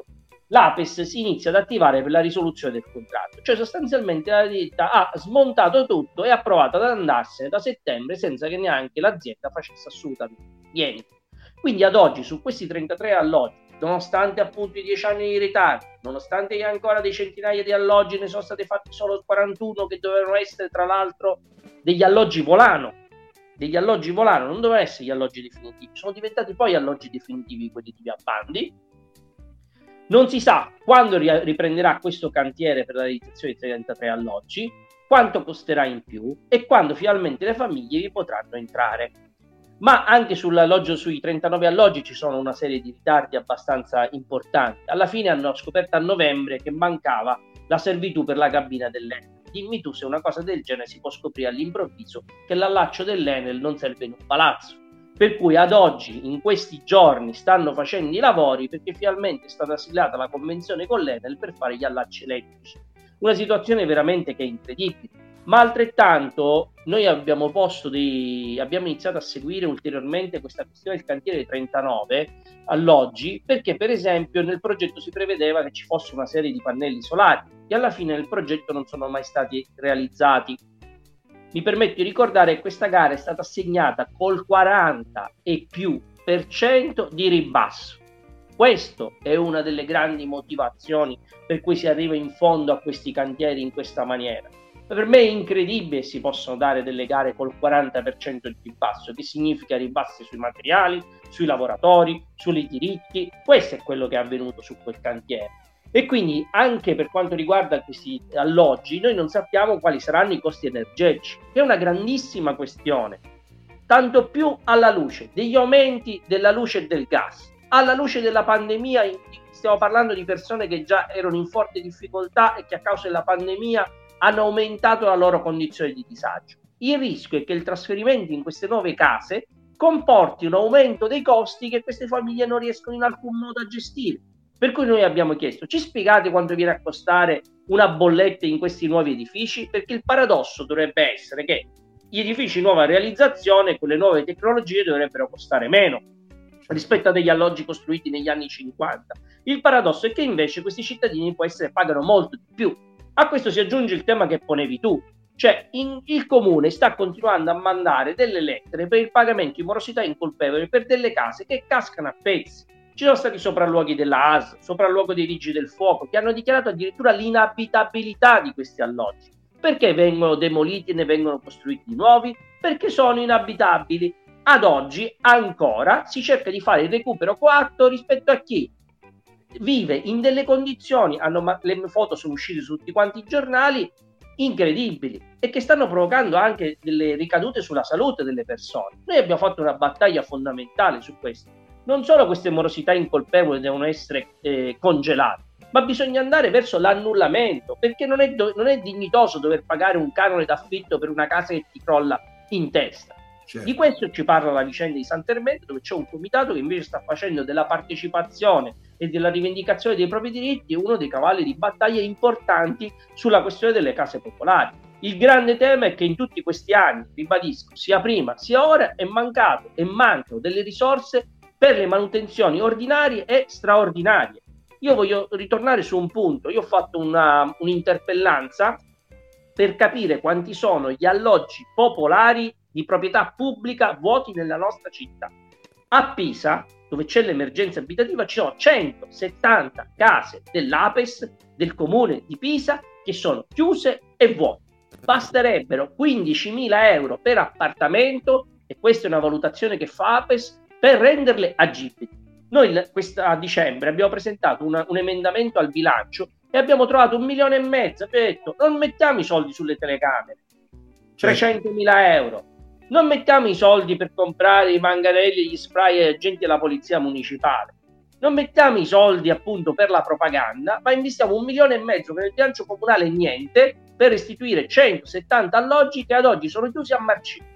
l'Apes si inizia ad attivare per la risoluzione del contratto. Cioè sostanzialmente la ditta ha smontato tutto e ha provato ad andarsene da settembre senza che neanche l'azienda facesse assolutamente niente. Quindi ad oggi su questi trentatré alloggi, nonostante appunto i dieci anni di ritardo, nonostante che ancora dei centinaia di alloggi ne sono stati fatti solo quarantuno che dovevano essere tra l'altro degli alloggi volano, degli alloggi volano, non dovevano essere gli alloggi definitivi, sono diventati poi alloggi definitivi quelli di Via Bandi. Non si sa quando riprenderà questo cantiere per la realizzazione di trentatré alloggi, quanto costerà in più e quando finalmente le famiglie vi potranno entrare. Ma anche sull'alloggio, sui trentanove alloggi ci sono una serie di ritardi abbastanza importanti. Alla fine hanno scoperto a novembre che mancava la servitù per la cabina dell'Enel. Dimmi tu se una cosa del genere si può scoprire all'improvviso che l'allaccio dell'Enel non serve in un palazzo. Per cui ad oggi, in questi giorni, stanno facendo i lavori perché finalmente è stata siglata la convenzione con l'Enel per fare gli allacci elettrici. Una situazione veramente che è incredibile. Ma altrettanto noi abbiamo posto dei, abbiamo iniziato a seguire ulteriormente questa questione del cantiere dei trentanove alloggi, perché per esempio nel progetto si prevedeva che ci fosse una serie di pannelli solari che alla fine nel progetto non sono mai stati realizzati. Mi permetto di ricordare che questa gara è stata assegnata col quaranta e più per cento di ribasso. Questo è una delle grandi motivazioni per cui si arriva in fondo a questi cantieri in questa maniera. Per me è incredibile che si possono dare delle gare col quaranta per cento di ribasso, che significa ribassi sui materiali, sui lavoratori, sui diritti. Questo è quello che è avvenuto su quel cantiere. E quindi anche per quanto riguarda questi alloggi, noi non sappiamo quali saranno i costi energetici, che è una grandissima questione, tanto più alla luce degli aumenti della luce e del gas, alla luce della pandemia. Stiamo parlando di persone che già erano in forte difficoltà e che a causa della pandemia hanno aumentato la loro condizione di disagio. Il rischio è che il trasferimento in queste nuove case comporti un aumento dei costi che queste famiglie non riescono in alcun modo a gestire. Per cui noi abbiamo chiesto: ci spiegate quanto viene a costare una bolletta in questi nuovi edifici? Perché il paradosso dovrebbe essere che gli edifici nuova realizzazione con le nuove tecnologie dovrebbero costare meno rispetto a degli alloggi costruiti negli anni cinquanta. Il paradosso è che invece questi cittadini può essere pagano molto di più. A questo si aggiunge il tema che ponevi tu, cioè in, il comune sta continuando a mandare delle lettere per il pagamento di morosità incolpevole per delle case che cascano a pezzi. Ci sono stati sopralluoghi della A S, sopralluogo dei vigili del fuoco, che hanno dichiarato addirittura l'inabitabilità di questi alloggi. Perché vengono demoliti e ne vengono costruiti di nuovi? Perché sono inabitabili. Ad oggi ancora si cerca di fare il recupero coatto rispetto a chi vive in delle condizioni, hanno, le foto sono uscite su tutti quanti i giornali, incredibili, e che stanno provocando anche delle ricadute sulla salute delle persone. Noi abbiamo fatto una battaglia fondamentale su questo. Non solo queste morosità incolpevoli devono essere eh, congelate, ma bisogna andare verso l'annullamento, perché non è, do- non è dignitoso dover pagare un canone d'affitto per una casa che ti crolla in testa. Certo. Di questo ci parla la vicenda di Sant'Ermeto, dove c'è un comitato che invece sta facendo della partecipazione e della rivendicazione dei propri diritti uno dei cavalli di battaglia importanti sulla questione delle case popolari. Il grande tema è che in tutti questi anni, ribadisco, sia prima sia ora, è mancato e mancano delle risorse per le manutenzioni ordinarie e straordinarie. Io voglio ritornare su un punto. Io ho fatto una, un'interpellanza per capire quanti sono gli alloggi popolari di proprietà pubblica vuoti nella nostra città. A Pisa, dove c'è l'emergenza abitativa, ci sono centosettanta case dell'Apes del comune di Pisa che sono chiuse e vuote. Basterebbero quindicimila euro per appartamento, e questa è una valutazione che fa Apes, per renderle agibili. Noi questa, a dicembre abbiamo presentato una, un emendamento al bilancio e abbiamo trovato un milione e mezzo. Abbiamo detto: non mettiamo i soldi sulle telecamere, trecentomila euro. Non mettiamo i soldi per comprare i manganelli, gli spray ai agenti della polizia municipale. Non mettiamo i soldi appunto per la propaganda, ma investiamo un milione e mezzo per il bilancio comunale, niente, per restituire centosettanta alloggi che ad oggi sono chiusi a marcire.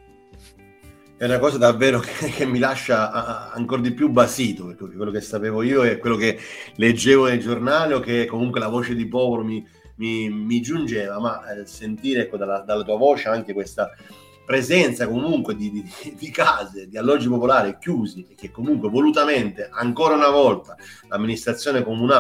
È una cosa davvero che, che mi lascia ancora di più basito, perché quello che sapevo io e quello che leggevo nel giornale, o che comunque la voce di Popolo mi, mi, mi giungeva, ma eh, sentire ecco, dalla, dalla tua voce anche questa presenza comunque di, di, di case, di alloggi popolari chiusi, e che comunque volutamente ancora una volta l'amministrazione comunale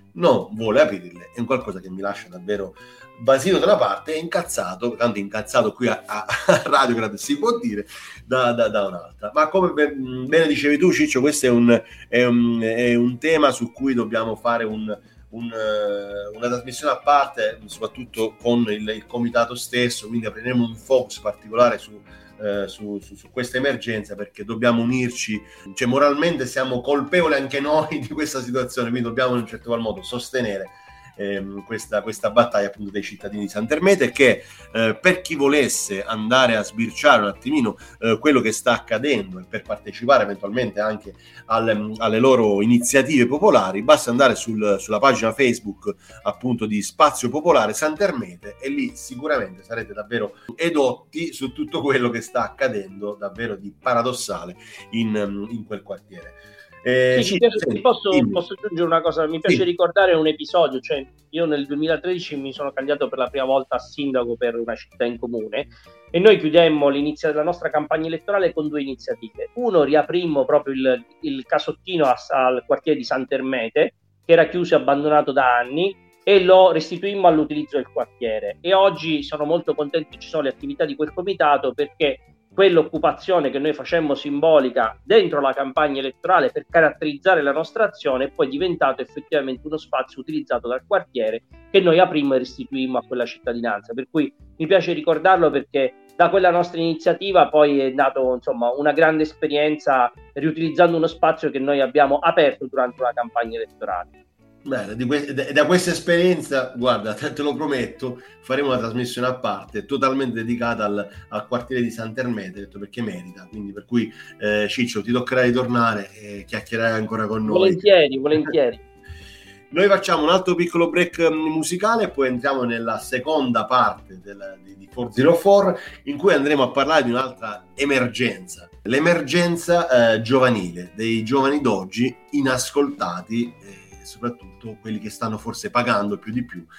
non vuole aprirle, è un qualcosa che mi lascia davvero basito da una parte e incazzato, tanto incazzato qui a, a, a Radio Grad si può dire, da, da, da un'altra. Ma come ben, bene dicevi tu, Ciccio, questo è un, è, un, è un tema su cui dobbiamo fare un, un, una trasmissione a parte, soprattutto con il, il comitato stesso, quindi apriremo un focus particolare su Eh, su, su, su questa emergenza, perché dobbiamo unirci, cioè moralmente siamo colpevoli anche noi di questa situazione, quindi dobbiamo in un certo qual modo sostenere ehm, questa, questa battaglia appunto dei cittadini di Sant'Ermete, che eh, per chi volesse andare a sbirciare un attimino eh, quello che sta accadendo e per partecipare eventualmente anche alle, alle loro iniziative popolari, basta andare sul, sulla pagina Facebook appunto di Spazio Popolare Sant'Ermete, e lì sicuramente sarete davvero edotti su tutto quello che sta accadendo davvero di paradossale in, in quel quartiere. Eh, sì, sì, sì, posso, posso aggiungere una cosa, mi piace sì. ricordare un episodio, cioè io nel duemilatredici mi sono candidato per la prima volta a sindaco per una città in comune e noi chiudemmo l'inizio della nostra campagna elettorale con due iniziative. Uno, riaprimmo proprio il, il casottino a, al quartiere di Sant'Ermete, che era chiuso e abbandonato da anni, e lo restituimmo all'utilizzo del quartiere, e oggi sono molto contento che ci sono le attività di quel comitato, perché quell'occupazione che noi facemmo simbolica dentro la campagna elettorale per caratterizzare la nostra azione è poi diventato effettivamente uno spazio utilizzato dal quartiere che noi aprimmo e restituimmo a quella cittadinanza, per cui mi piace ricordarlo, perché da quella nostra iniziativa poi è nato insomma una grande esperienza riutilizzando uno spazio che noi abbiamo aperto durante una campagna elettorale. Bene, di que- da questa esperienza, guarda, te, te lo prometto, faremo una trasmissione a parte totalmente dedicata al, al quartiere di Sant'Ermete, detto perché merita, quindi per cui eh, Ciccio ti toccherà ritornare e chiacchierare ancora con noi. Volentieri, volentieri. Noi facciamo un altro piccolo break musicale e poi entriamo nella seconda parte del, di, di quattrocentoquattro, in cui andremo a parlare di un'altra emergenza, l'emergenza eh, giovanile, dei giovani d'oggi inascoltati, eh, soprattutto quelli che stanno forse pagando più di più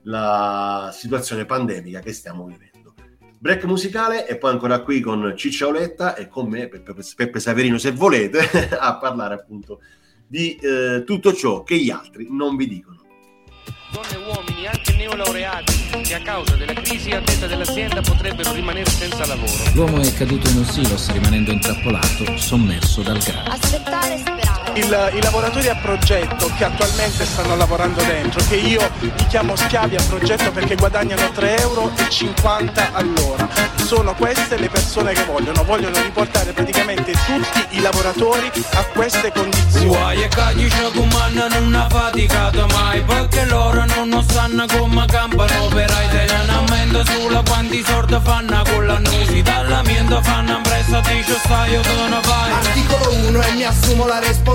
la situazione pandemica che stiamo vivendo. Break musicale e poi ancora qui con Ciccia Oletta e con me, Peppe, Peppe Saverino, se volete, a parlare appunto di eh, tutto ciò che gli altri non vi dicono. Donne e uomini, anche neolaureati, che a causa della crisi a testa dell'azienda potrebbero rimanere senza lavoro. L'uomo è caduto in un silos rimanendo intrappolato, sommerso dal grano. Aspettare e sperare. Il, I lavoratori a progetto che attualmente stanno lavorando dentro, che io li chiamo schiavi a progetto perché guadagnano tre euro e cinquanta all'ora, sono queste le persone che vogliono, vogliono riportare praticamente tutti i lavoratori a queste condizioni. Guai e cagli c'è comanda non ha faticato mai, perché loro non sanno come campano per italianamente sulla quanti sordi fanno con l'annusi, dall'amiento fanno impresa dice stai io te ne vai. Articolo uno e mi assumo la responsabilità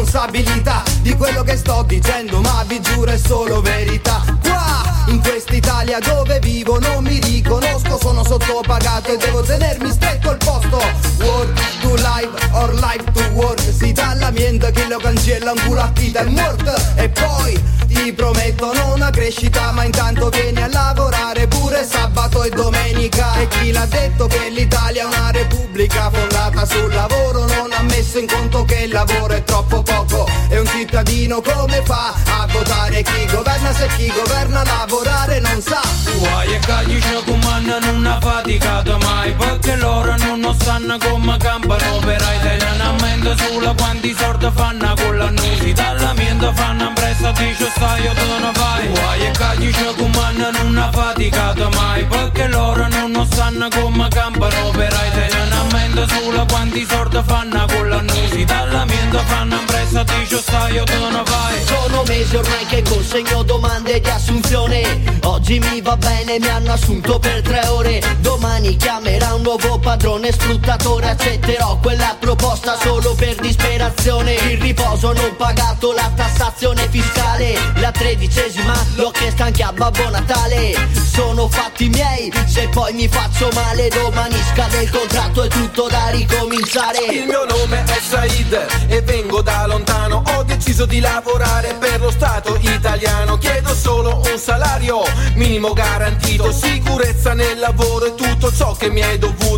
di quello che sto dicendo, ma vi giuro è solo verità. Qua in quest'Italia dove vivo non mi riconosco, sono sottopagato e devo tenermi stretto il posto. Work to life or life to work, si dà l'ambiente che lo cancella un culo a chi è morto. E poi ti promettono una crescita, ma intanto vieni a lavorare pure sabato e domenica. E chi l'ha detto che l'Italia è una repubblica fondata sul lavoro non ha messo in conto che il lavoro è troppo poco. E un cittadino come fa a votare chi governa se chi governa lavorare non sa? Guai e cagli c'è comanda non ha faticato mai, perché loro non sanno come campano per italianamente sulla quanti sordi fanno con l'annusi, dall'amiento fanno impresa dice stai io te ne vai. Guai e cagli c'è comanda non ha faticato mai, perché loro non sanno come campano per italianamente sulla quanti sordi fanno con l'annusi, dall'amiento fanno impresa dice stai io te ne vai. Sono mesi ormai che consegno domande di assunzione, oggi mi va bene mi hanno assunto per tre ore, domani chiamerà un nuovo padrone sfruttatore, accetterò quella proposta solo per disperazione. Il riposo non pagato, la tassazione fiscale, la tredicesima l'ho chiesta anche a Babbo Natale. Sono fatti miei, se poi mi faccio male domani scade il contratto e tutto da ricominciare. Il mio nome è Said e vengo da lontano, ho deciso di lavorare per lo Stato italiano, chiedo solo un salario minimo garantito, sicurezza nel lavoro e tutto ciò che mi è dovuto. Il mio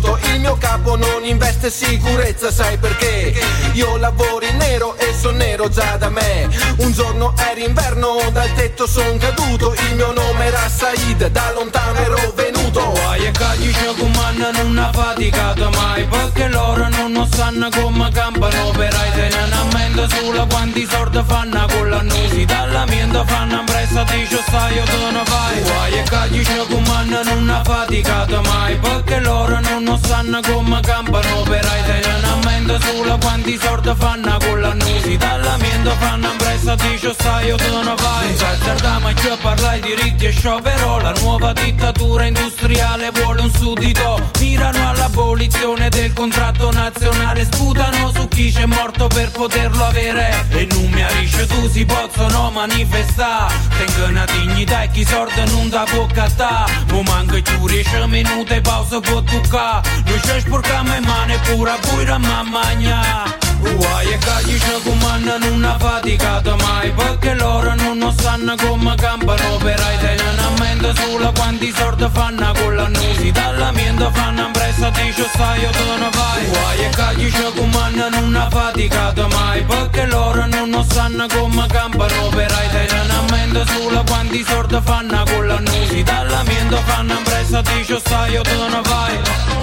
mio capo non investe sicurezza, sai perché? Io lavoro in nero e son nero già da me. Un giorno era inverno, dal tetto son caduto, il mio nome era Said, da lontano ero venuto. Guai e cagli c'è comanda non ha faticato mai, perché loro non lo sanno come campano operai. Tenenamento sulla quanti sordi fanno con l'annusi, dall'amiento fanno impresa di ciò stai io te ne vai. Guai e cagli c'è comanda non ha faticato mai, perché loro non lo sanno come campano operai. Tenenamento sulla quanti sordi fanno con l'annusi, dall'amiento fanno impresa di ciò stai io te ne vai. Non sai ma che parlai diritti e sciopero, la nuova dittatura industriale vuole un suddito. Mirano all'abolizione del contratto nazionale, sputano su chi c'è morto per poterlo avere. E non mi arisce tu si possono manifestare, tengono una dignità e chi sorda non da può cattare. Mo manca più dieci minuti e pausa può toccare, noi c'è sporcamo in mano e pure a buira mamma magna. Guai e cagli c'è comanda non ha faticato mai, perché loro non lo sanno come campano operai. Tenenamento sulla quanti sordi fanno con l'annusi, dall'amiento fanno impresa di ciò stai io te ne vai. Guai e cagli c'è comanda non ha faticato mai, perché loro non lo sanno come campano operai. Tenenamento sulla quanti sordi fanno con l'annusi, dall'amiento fanno impresa di ciò stai io te ne vai.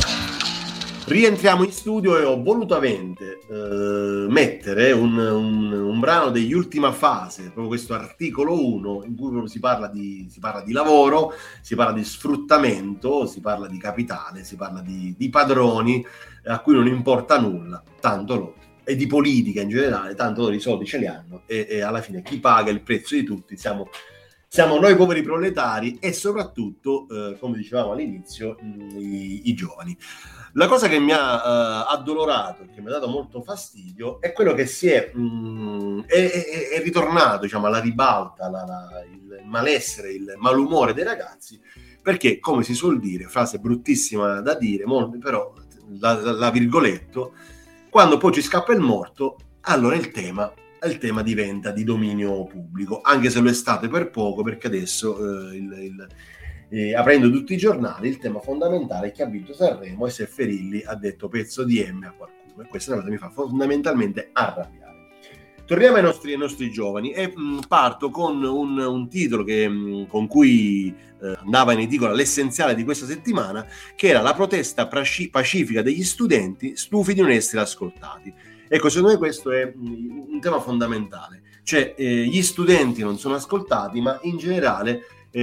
Rientriamo in studio e ho volutamente eh, mettere un, un, un brano degli Ultima Fase, proprio questo articolo uno, in cui proprio si parla di, si parla di lavoro, si parla di sfruttamento, si parla di capitale, si parla di, di padroni a cui non importa nulla, tanto loro, e di politica in generale, tanto loro i soldi ce li hanno e, e alla fine chi paga il prezzo di tutti siamo, siamo noi poveri proletari e soprattutto, eh, come dicevamo all'inizio, i, i giovani. La cosa che mi ha uh, addolorato, che mi ha dato molto fastidio, è quello che si è, mh, è, è, è ritornato, diciamo, alla ribalta, la, la, il malessere, il malumore dei ragazzi, perché, come si suol dire, frase bruttissima da dire, molto, però la, la, la virgoletto, quando poi ci scappa il morto, allora il tema, il tema diventa di dominio pubblico, anche se lo è stato per poco, perché adesso uh, il... il Eh, aprendo tutti i giornali, il tema fondamentale è chi ha vinto Sanremo e se Ferilli ha detto pezzo di M a qualcuno, e questa è una cosa che mi fa fondamentalmente arrabbiare. Torniamo ai nostri, ai nostri giovani e mh, parto con un, un titolo che, mh, con cui eh, andava in edicola l'essenziale di questa settimana, che era la protesta paci- pacifica degli studenti stufi di non essere ascoltati. Ecco, secondo me questo è mh, un tema fondamentale, cioè eh, gli studenti non sono ascoltati, ma in generale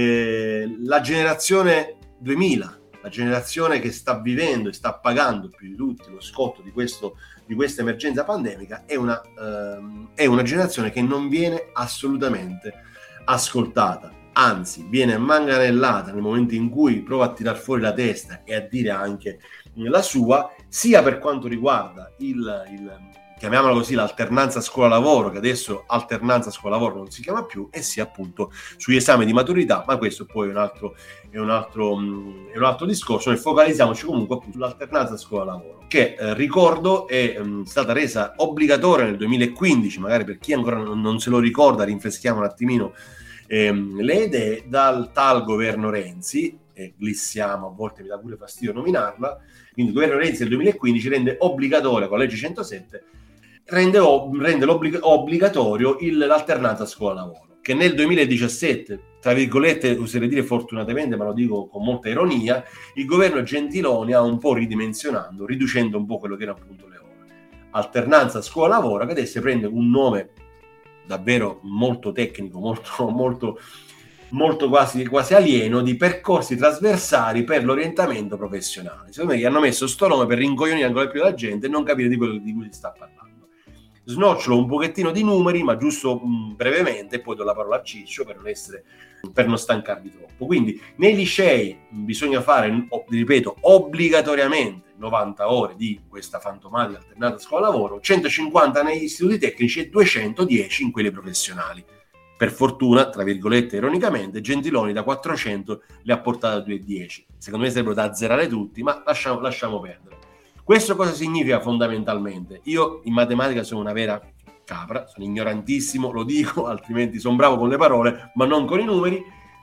Eh, la generazione duemila, la generazione che sta vivendo e sta pagando più di tutti lo scotto di, questo, di questa emergenza pandemica, è una, ehm, è una generazione che non viene assolutamente ascoltata, anzi viene manganellata nel momento in cui prova a tirar fuori la testa e a dire anche la sua, sia per quanto riguarda il, il chiamiamola così, l'alternanza scuola-lavoro, che adesso alternanza scuola-lavoro non si chiama più, e sia appunto sugli esami di maturità, ma questo poi è un altro, è un altro, è un altro discorso. Noi focalizziamoci comunque appunto sull'alternanza scuola-lavoro, che eh, ricordo è um, stata resa obbligatoria nel duemilaquindici, magari per chi ancora non, non se lo ricorda, rinfreschiamo un attimino ehm, le idee, dal tal governo Renzi, e glissiamo, a volte mi dà pure fastidio nominarla, quindi il governo Renzi nel duemilaquindici rende obbligatoria con la legge centosette, rende, ob- rende obbligatorio il, l'alternanza scuola-lavoro, che nel duemiladiciassette, tra virgolette, oserei dire fortunatamente, ma lo dico con molta ironia, il governo Gentiloni ha un po' ridimensionando, riducendo un po' quello che erano appunto le ore. Alternanza scuola-lavoro, che adesso prende un nome davvero molto tecnico, molto, molto, molto quasi, quasi alieno, di percorsi trasversali per l'orientamento professionale. Secondo me gli hanno messo sto nome per rincoglionire ancora più la gente e non capire di quello di cui si sta parlando. Snocciolo un pochettino di numeri, ma giusto mh, brevemente, e poi do la parola a Ciccio per non essere, per non stancarvi troppo. Quindi nei licei bisogna fare, ripeto, obbligatoriamente novanta ore di questa fantomatica alternata scuola-lavoro, centocinquanta negli istituti tecnici e duecentodieci in quelli professionali. Per fortuna, tra virgolette ironicamente, Gentiloni da quattrocento le ha portate a duecentodieci. Secondo me sarebbero da azzerare tutti, ma lasciamo, lasciamo perdere. Questo cosa significa fondamentalmente? Io in matematica sono una vera capra, sono ignorantissimo, lo dico, altrimenti sono bravo con le parole, ma non con i numeri.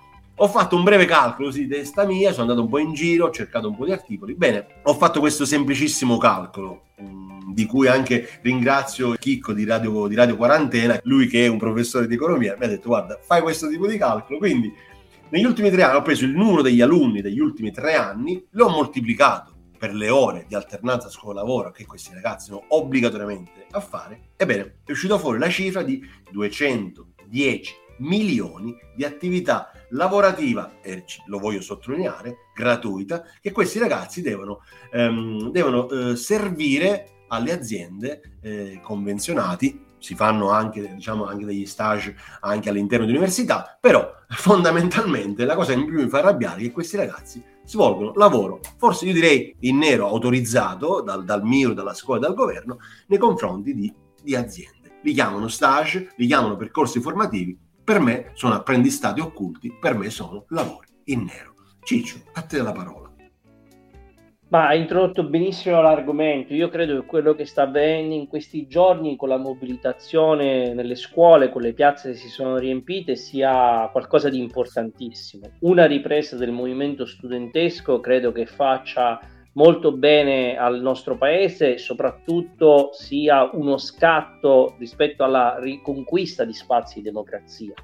Ho fatto un breve calcolo, sì, di testa mia, sono andato un po' in giro, ho cercato un po' di articoli. Bene, ho fatto questo semplicissimo calcolo, mh, di cui anche ringrazio Chicco di Radio, di Radio Quarantena, lui che è un professore di economia, mi ha detto guarda, fai questo tipo di calcolo. Quindi negli ultimi tre anni ho preso il numero degli alunni degli ultimi tre anni, l'ho moltiplicato per le ore di alternanza scuola-lavoro che questi ragazzi sono obbligatoriamente a fare. Ebbene, è uscita fuori la cifra di duecentodieci milioni di attività lavorativa, e lo voglio sottolineare, gratuita, che questi ragazzi devono, ehm, devono eh, servire alle aziende eh, convenzionati. Si fanno anche, diciamo, anche degli stage anche all'interno di università, però fondamentalmente la cosa che più mi fa arrabbiare è che questi ragazzi svolgono lavoro, forse io direi in nero, autorizzato dal, dal M I U R, dalla scuola e dal governo, nei confronti di, di aziende. Li chiamano stage, li chiamano percorsi formativi. Per me sono apprendistati occulti, per me sono lavori in nero. Ciccio, a te la parola. Ma hai introdotto benissimo l'argomento. Io credo che quello che sta avvenendo in questi giorni con la mobilitazione nelle scuole, con le piazze che si sono riempite, sia qualcosa di importantissimo. Una ripresa del movimento studentesco credo che faccia molto bene al nostro paese e soprattutto sia uno scatto rispetto alla riconquista di spazi di democrazia.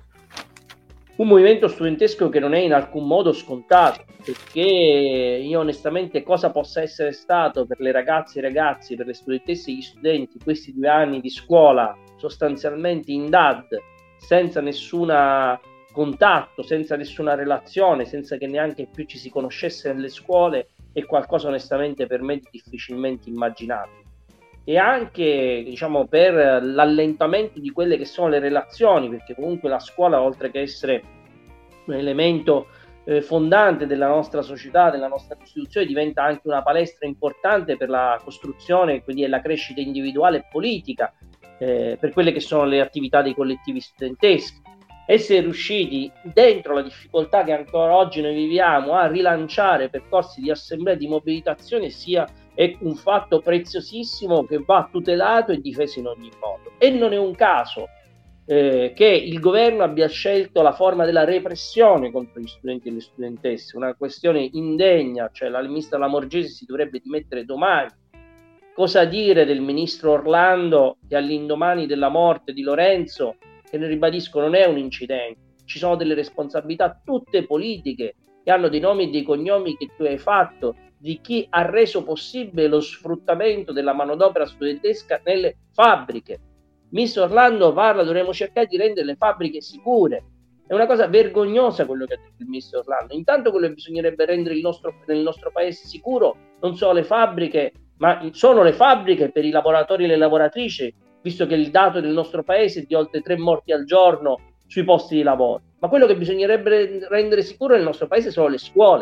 Un movimento studentesco che non è in alcun modo scontato, perché io onestamente cosa possa essere stato per le ragazze e i ragazzi, per le studentesse e gli studenti questi due anni di scuola sostanzialmente in D A D, senza nessun contatto, senza nessuna relazione, senza che neanche più ci si conoscesse nelle scuole, è qualcosa onestamente per me di difficilmente immaginabile. E anche, diciamo, per l'allentamento di quelle che sono le relazioni, perché comunque la scuola, oltre che essere un elemento eh, fondante della nostra società, della nostra Costituzione, diventa anche una palestra importante per la costruzione, quindi la crescita individuale e politica, eh, per quelle che sono le attività dei collettivi studenteschi. Essere riusciti, dentro la difficoltà che ancora oggi noi viviamo, a rilanciare percorsi di assemblea e di mobilitazione sia è un fatto preziosissimo che va tutelato e difeso in ogni modo. E non è un caso eh, che il governo abbia scelto la forma della repressione contro gli studenti e le studentesse, una questione indegna, cioè la ministra Lamorgese si dovrebbe dimettere domani. Cosa dire del ministro Orlando che all'indomani della morte di Lorenzo, che ne ribadisco non è un incidente, ci sono delle responsabilità tutte politiche che hanno dei nomi e dei cognomi che tu hai fatto, di chi ha reso possibile lo sfruttamento della manodopera studentesca nelle fabbriche. Mister Orlando parla, dovremmo cercare di rendere le fabbriche sicure. È una cosa vergognosa quello che ha detto il Mister Orlando. Intanto quello che bisognerebbe rendere il nostro, nel nostro paese sicuro non sono le fabbriche, ma sono le fabbriche per i lavoratori e le lavoratrici, visto che il dato del nostro paese è di oltre tre morti al giorno sui posti di lavoro. Ma quello che bisognerebbe rendere sicuro nel nostro paese sono le scuole.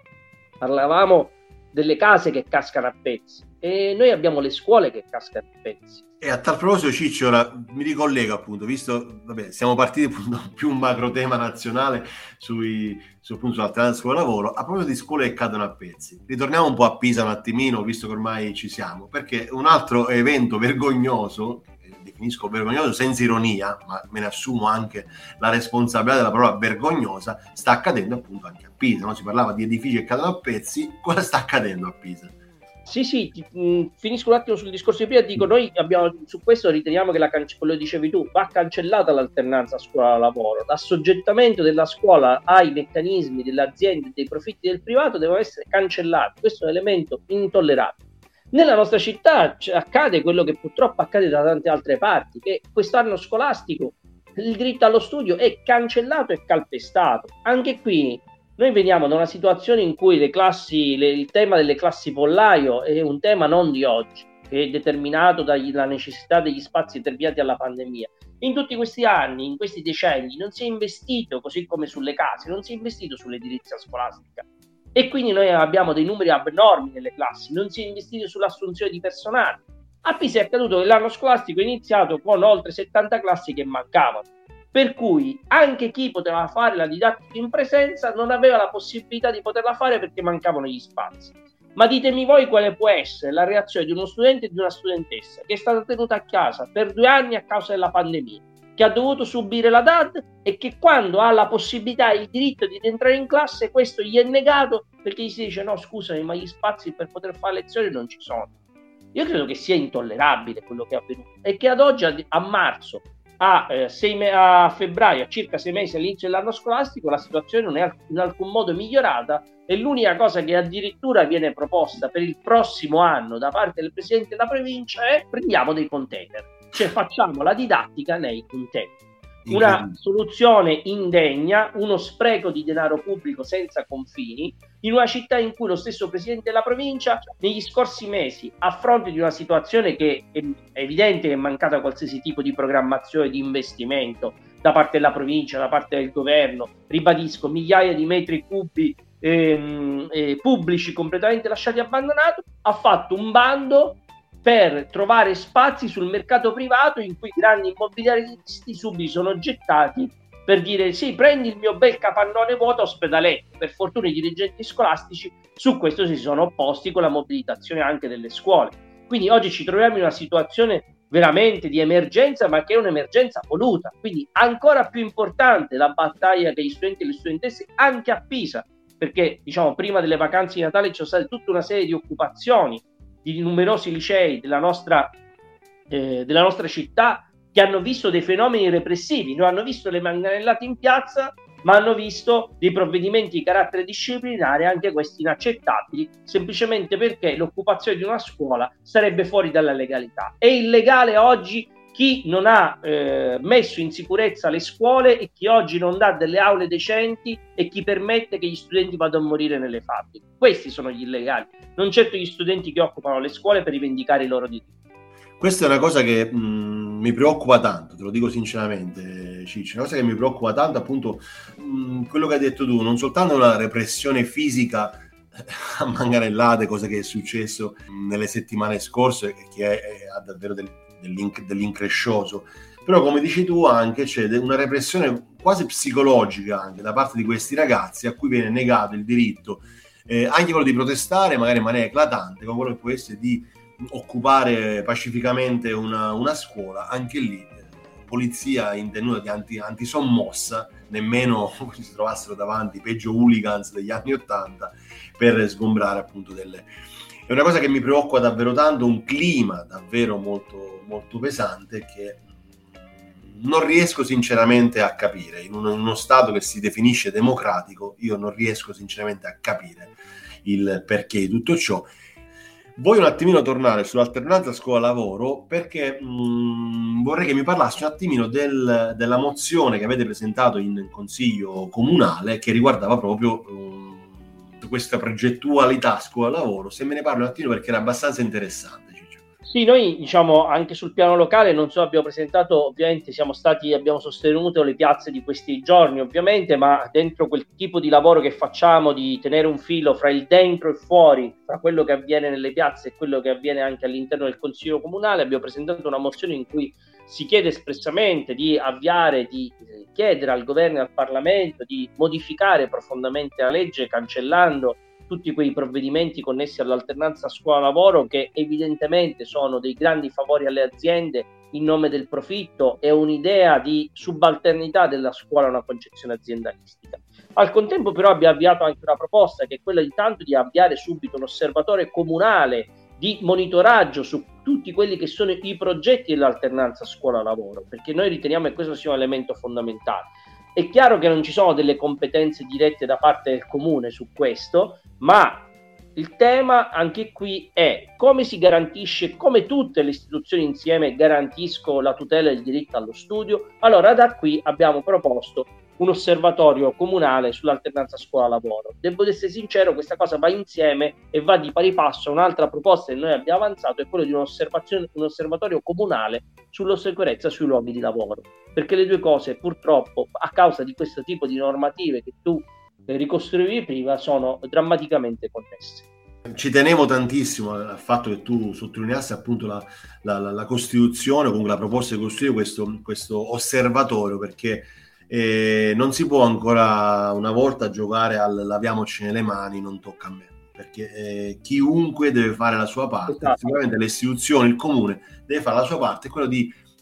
Parlavamo delle case che cascano a pezzi e noi abbiamo le scuole che cascano a pezzi. E a tal proposito, Ciccio, ora mi ricollego appunto, visto, vabbè, siamo partiti appunto più un macro tema nazionale sui, su, appunto, sull'alternanza scuola-lavoro. A proposito di scuole che cadono a pezzi, ritorniamo un po' a Pisa un attimino, visto che ormai ci siamo, perché un altro evento vergognoso, definisco vergognoso senza ironia, ma me ne assumo anche la responsabilità della parola vergognosa, sta accadendo appunto anche a Pisa, no? Si parlava di edifici che cadono a pezzi, cosa sta accadendo a Pisa? Sì, sì, mh, finisco un attimo sul discorso di prima, dico, noi abbiamo, su questo riteniamo che la cance- quello dicevi tu, va cancellata l'alternanza scuola-lavoro, l'assoggettamento della scuola ai meccanismi delle aziende e dei profitti del privato devono essere cancellati, questo è un elemento intollerabile. Nella nostra città accade quello che purtroppo accade da tante altre parti, che quest'anno scolastico il diritto allo studio è cancellato e calpestato. Anche qui noi veniamo da una situazione in cui le classi, le, il tema delle classi pollaio è un tema non di oggi, che è determinato dalla necessità degli spazi determinati alla pandemia. In tutti questi anni, in questi decenni, non si è investito, così come sulle case, non si è investito sull'edilizia scolastica. E quindi noi abbiamo dei numeri abnormi nelle classi, non si è investito sull'assunzione di personale. A Pisa è accaduto che l'anno scolastico è iniziato con oltre settanta classi che mancavano, per cui anche chi poteva fare la didattica in presenza non aveva la possibilità di poterla fare perché mancavano gli spazi. Ma ditemi voi quale può essere la reazione di uno studente e di una studentessa che è stata tenuta a casa per due anni a causa della pandemia, che che ha dovuto subire la D A D e che quando ha la possibilità e il diritto di entrare in classe questo gli è negato perché gli si dice no scusami ma gli spazi per poter fare lezioni non ci sono. Io credo che sia intollerabile quello che è avvenuto e che ad oggi, a marzo, a, eh, sei me- a febbraio, a circa sei mesi all'inizio dell'anno scolastico, la situazione non è in alcun modo migliorata e l'unica cosa che addirittura viene proposta per il prossimo anno da parte del Presidente della provincia è prendiamo dei container, cioè facciamo la didattica nei container. Una soluzione indegna, uno spreco di denaro pubblico senza confini, in una città in cui lo stesso Presidente della provincia negli scorsi mesi, a fronte di una situazione che è evidente che è mancata qualsiasi tipo di programmazione di investimento da parte della provincia, da parte del governo, ribadisco, migliaia di metri cubi ehm, eh, pubblici completamente lasciati abbandonati, ha fatto un bando per trovare spazi sul mercato privato in cui i grandi immobiliaristi subito sono gettati per dire sì, prendi il mio bel capannone vuoto ospedaletti. Per fortuna i dirigenti scolastici su questo si sono opposti con la mobilitazione anche delle scuole. Quindi oggi ci troviamo in una situazione veramente di emergenza, ma che è un'emergenza voluta. Quindi ancora più importante la battaglia che gli studenti e le studentesse anche a Pisa, perché diciamo prima delle vacanze di Natale ci sono state tutta una serie di occupazioni di numerosi licei della nostra, eh, della nostra città che hanno visto dei fenomeni repressivi, non hanno visto le manganellate in piazza, ma hanno visto dei provvedimenti di carattere disciplinare, anche questi inaccettabili, semplicemente perché l'occupazione di una scuola sarebbe fuori dalla legalità. È illegale oggi chi non ha eh, messo in sicurezza le scuole e chi oggi non dà delle aule decenti e chi permette che gli studenti vadano a morire nelle fabbriche. Questi sono gli illegali, non certo gli studenti che occupano le scuole per rivendicare i loro diritti. Questa è una cosa che mh, mi preoccupa tanto, te lo dico sinceramente, Ciccio, una cosa che mi preoccupa tanto, appunto, mh, quello che hai detto tu, non soltanto la repressione fisica a manganellate, cosa che è successo nelle settimane scorse, che è, è davvero del, dell'inc- dell'increscioso, però come dici tu anche c'è una repressione quasi psicologica anche da parte di questi ragazzi a cui viene negato il diritto, eh, anche quello di protestare magari in maniera eclatante, come quello che può essere di occupare pacificamente una, una scuola. Anche lì eh, polizia in tenuta di anti, antisommossa, nemmeno si trovassero davanti peggio hooligans degli anni ottanta per sgombrare appunto delle... È una cosa che mi preoccupa davvero tanto, un clima davvero molto, molto pesante che non riesco sinceramente a capire. In uno, in uno Stato che si definisce democratico, io non riesco sinceramente a capire il perché di tutto ciò. Voglio un attimino tornare sull'alternanza scuola-lavoro perché mh, vorrei che mi parlassi un attimino del, della mozione che avete presentato in Consiglio Comunale che riguardava proprio mh, questa progettualità scuola-lavoro. Se me ne parli un attimo perché era abbastanza interessante. Sì, noi diciamo anche sul piano locale non solo abbiamo presentato, ovviamente siamo stati, abbiamo sostenuto le piazze di questi giorni ovviamente, ma dentro quel tipo di lavoro che facciamo di tenere un filo fra il dentro e fuori, fra quello che avviene nelle piazze e quello che avviene anche all'interno del Consiglio Comunale, abbiamo presentato una mozione in cui si chiede espressamente di avviare, di chiedere al governo e al Parlamento di modificare profondamente la legge cancellando tutti quei provvedimenti connessi all'alternanza scuola-lavoro che evidentemente sono dei grandi favori alle aziende in nome del profitto e un'idea di subalternità della scuola a una concezione aziendalistica. Al contempo però abbiamo avviato anche una proposta che è quella di tanto di avviare subito un osservatorio comunale di monitoraggio su tutti quelli che sono i progetti dell'alternanza scuola-lavoro, perché noi riteniamo che questo sia un elemento fondamentale. È chiaro che non ci sono delle competenze dirette da parte del comune su questo, ma il tema anche qui è come si garantisce, come tutte le istituzioni insieme garantiscono la tutela del diritto allo studio. Allora da qui abbiamo proposto un osservatorio comunale sull'alternanza scuola-lavoro. Devo essere sincero, questa cosa va insieme e va di pari passo a un'altra proposta che noi abbiamo avanzato, è quello di un'osservazione, un osservatorio comunale sulla sicurezza sui luoghi di lavoro, perché le due cose purtroppo a causa di questo tipo di normative che tu eh, ricostruivi prima sono drammaticamente connesse. Ci tenevo tantissimo al fatto che tu sottolineassi appunto la, la, la, la Costituzione, comunque la proposta di costruire questo, questo osservatorio, perché eh, non si può ancora una volta giocare al laviamoci nelle mani, non tocca a me, perché eh, chiunque deve fare la sua parte. Esatto. Sicuramente le istituzioni, il comune deve fare la sua parte, quello di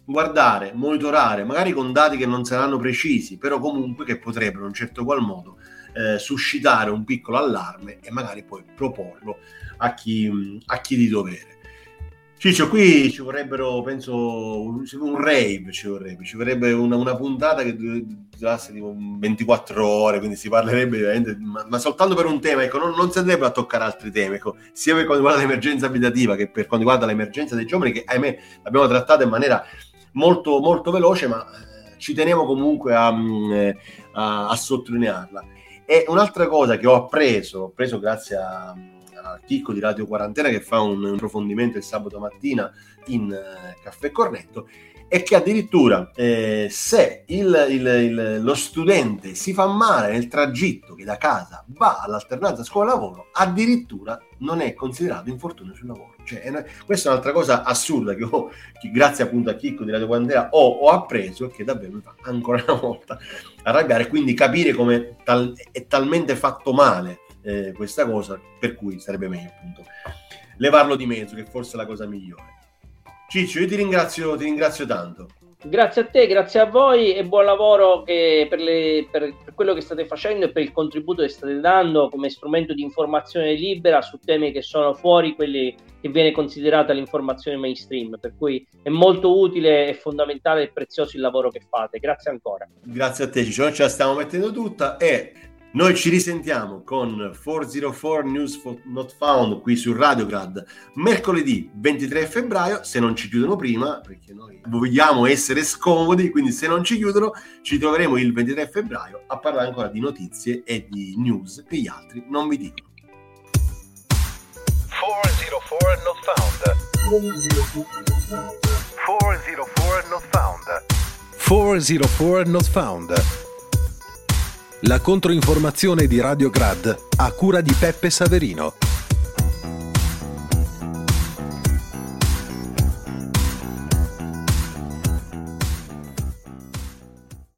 guardare, monitorare, magari con dati che non saranno precisi, però comunque che potrebbero in un certo qual modo eh, suscitare un piccolo allarme e magari poi proporlo a chi, a chi di dovere. Ciccio, qui ci vorrebbero, penso, un, un rave, ci vorrebbe, ci vorrebbe una, una puntata che durasse tipo ventiquattro ore, quindi si parlerebbe veramente, ma, ma soltanto per un tema, ecco, non, non si andrebbe a toccare altri temi, ecco, sia per quanto riguarda l'emergenza abitativa che per quanto riguarda l'emergenza dei giovani, che ahimè l'abbiamo trattata in maniera molto, molto veloce, ma eh, ci tenevo comunque a, a, a sottolinearla. E un'altra cosa che ho appreso, ho preso grazie a... a Chicco di Radio Quarantena, che fa un approfondimento il sabato mattina in uh, Caffè Cornetto, è che addirittura eh, se il, il, il, lo studente si fa male nel tragitto che da casa va all'alternanza scuola-lavoro, addirittura non è considerato infortunio sul lavoro. Cioè, è, questa è un'altra cosa assurda che, ho, che grazie appunto a Chicco di Radio Quarantena ho, ho appreso e che davvero mi fa ancora una volta arrabbiare, quindi capire come tal, è talmente fatto male Eh, questa cosa, per cui sarebbe meglio appunto levarlo di mezzo, che forse è la cosa migliore. Ciccio, io ti ringrazio, ti ringrazio tanto. Grazie a te, grazie a voi e buon lavoro che per, le, per, per quello che state facendo e per il contributo che state dando come strumento di informazione libera su temi che sono fuori quelli che viene considerata l'informazione mainstream, per cui è molto utile e fondamentale e prezioso il lavoro che fate. Grazie ancora. Grazie a te, Ciccio, noi ce la stiamo mettendo tutta e noi ci risentiamo con quattrocentoquattro News Not Found qui su Radiograd mercoledì ventitré febbraio, se non ci chiudono prima, perché noi vogliamo essere scomodi, quindi se non ci chiudono ci troveremo il ventitré febbraio a parlare ancora di notizie e di news che gli altri non vi dicono. quattrocentoquattro Not Found. quattrocentoquattro Not Found. quattrocentoquattro Not Found. La controinformazione di Radiograd a cura di Peppe Saverino.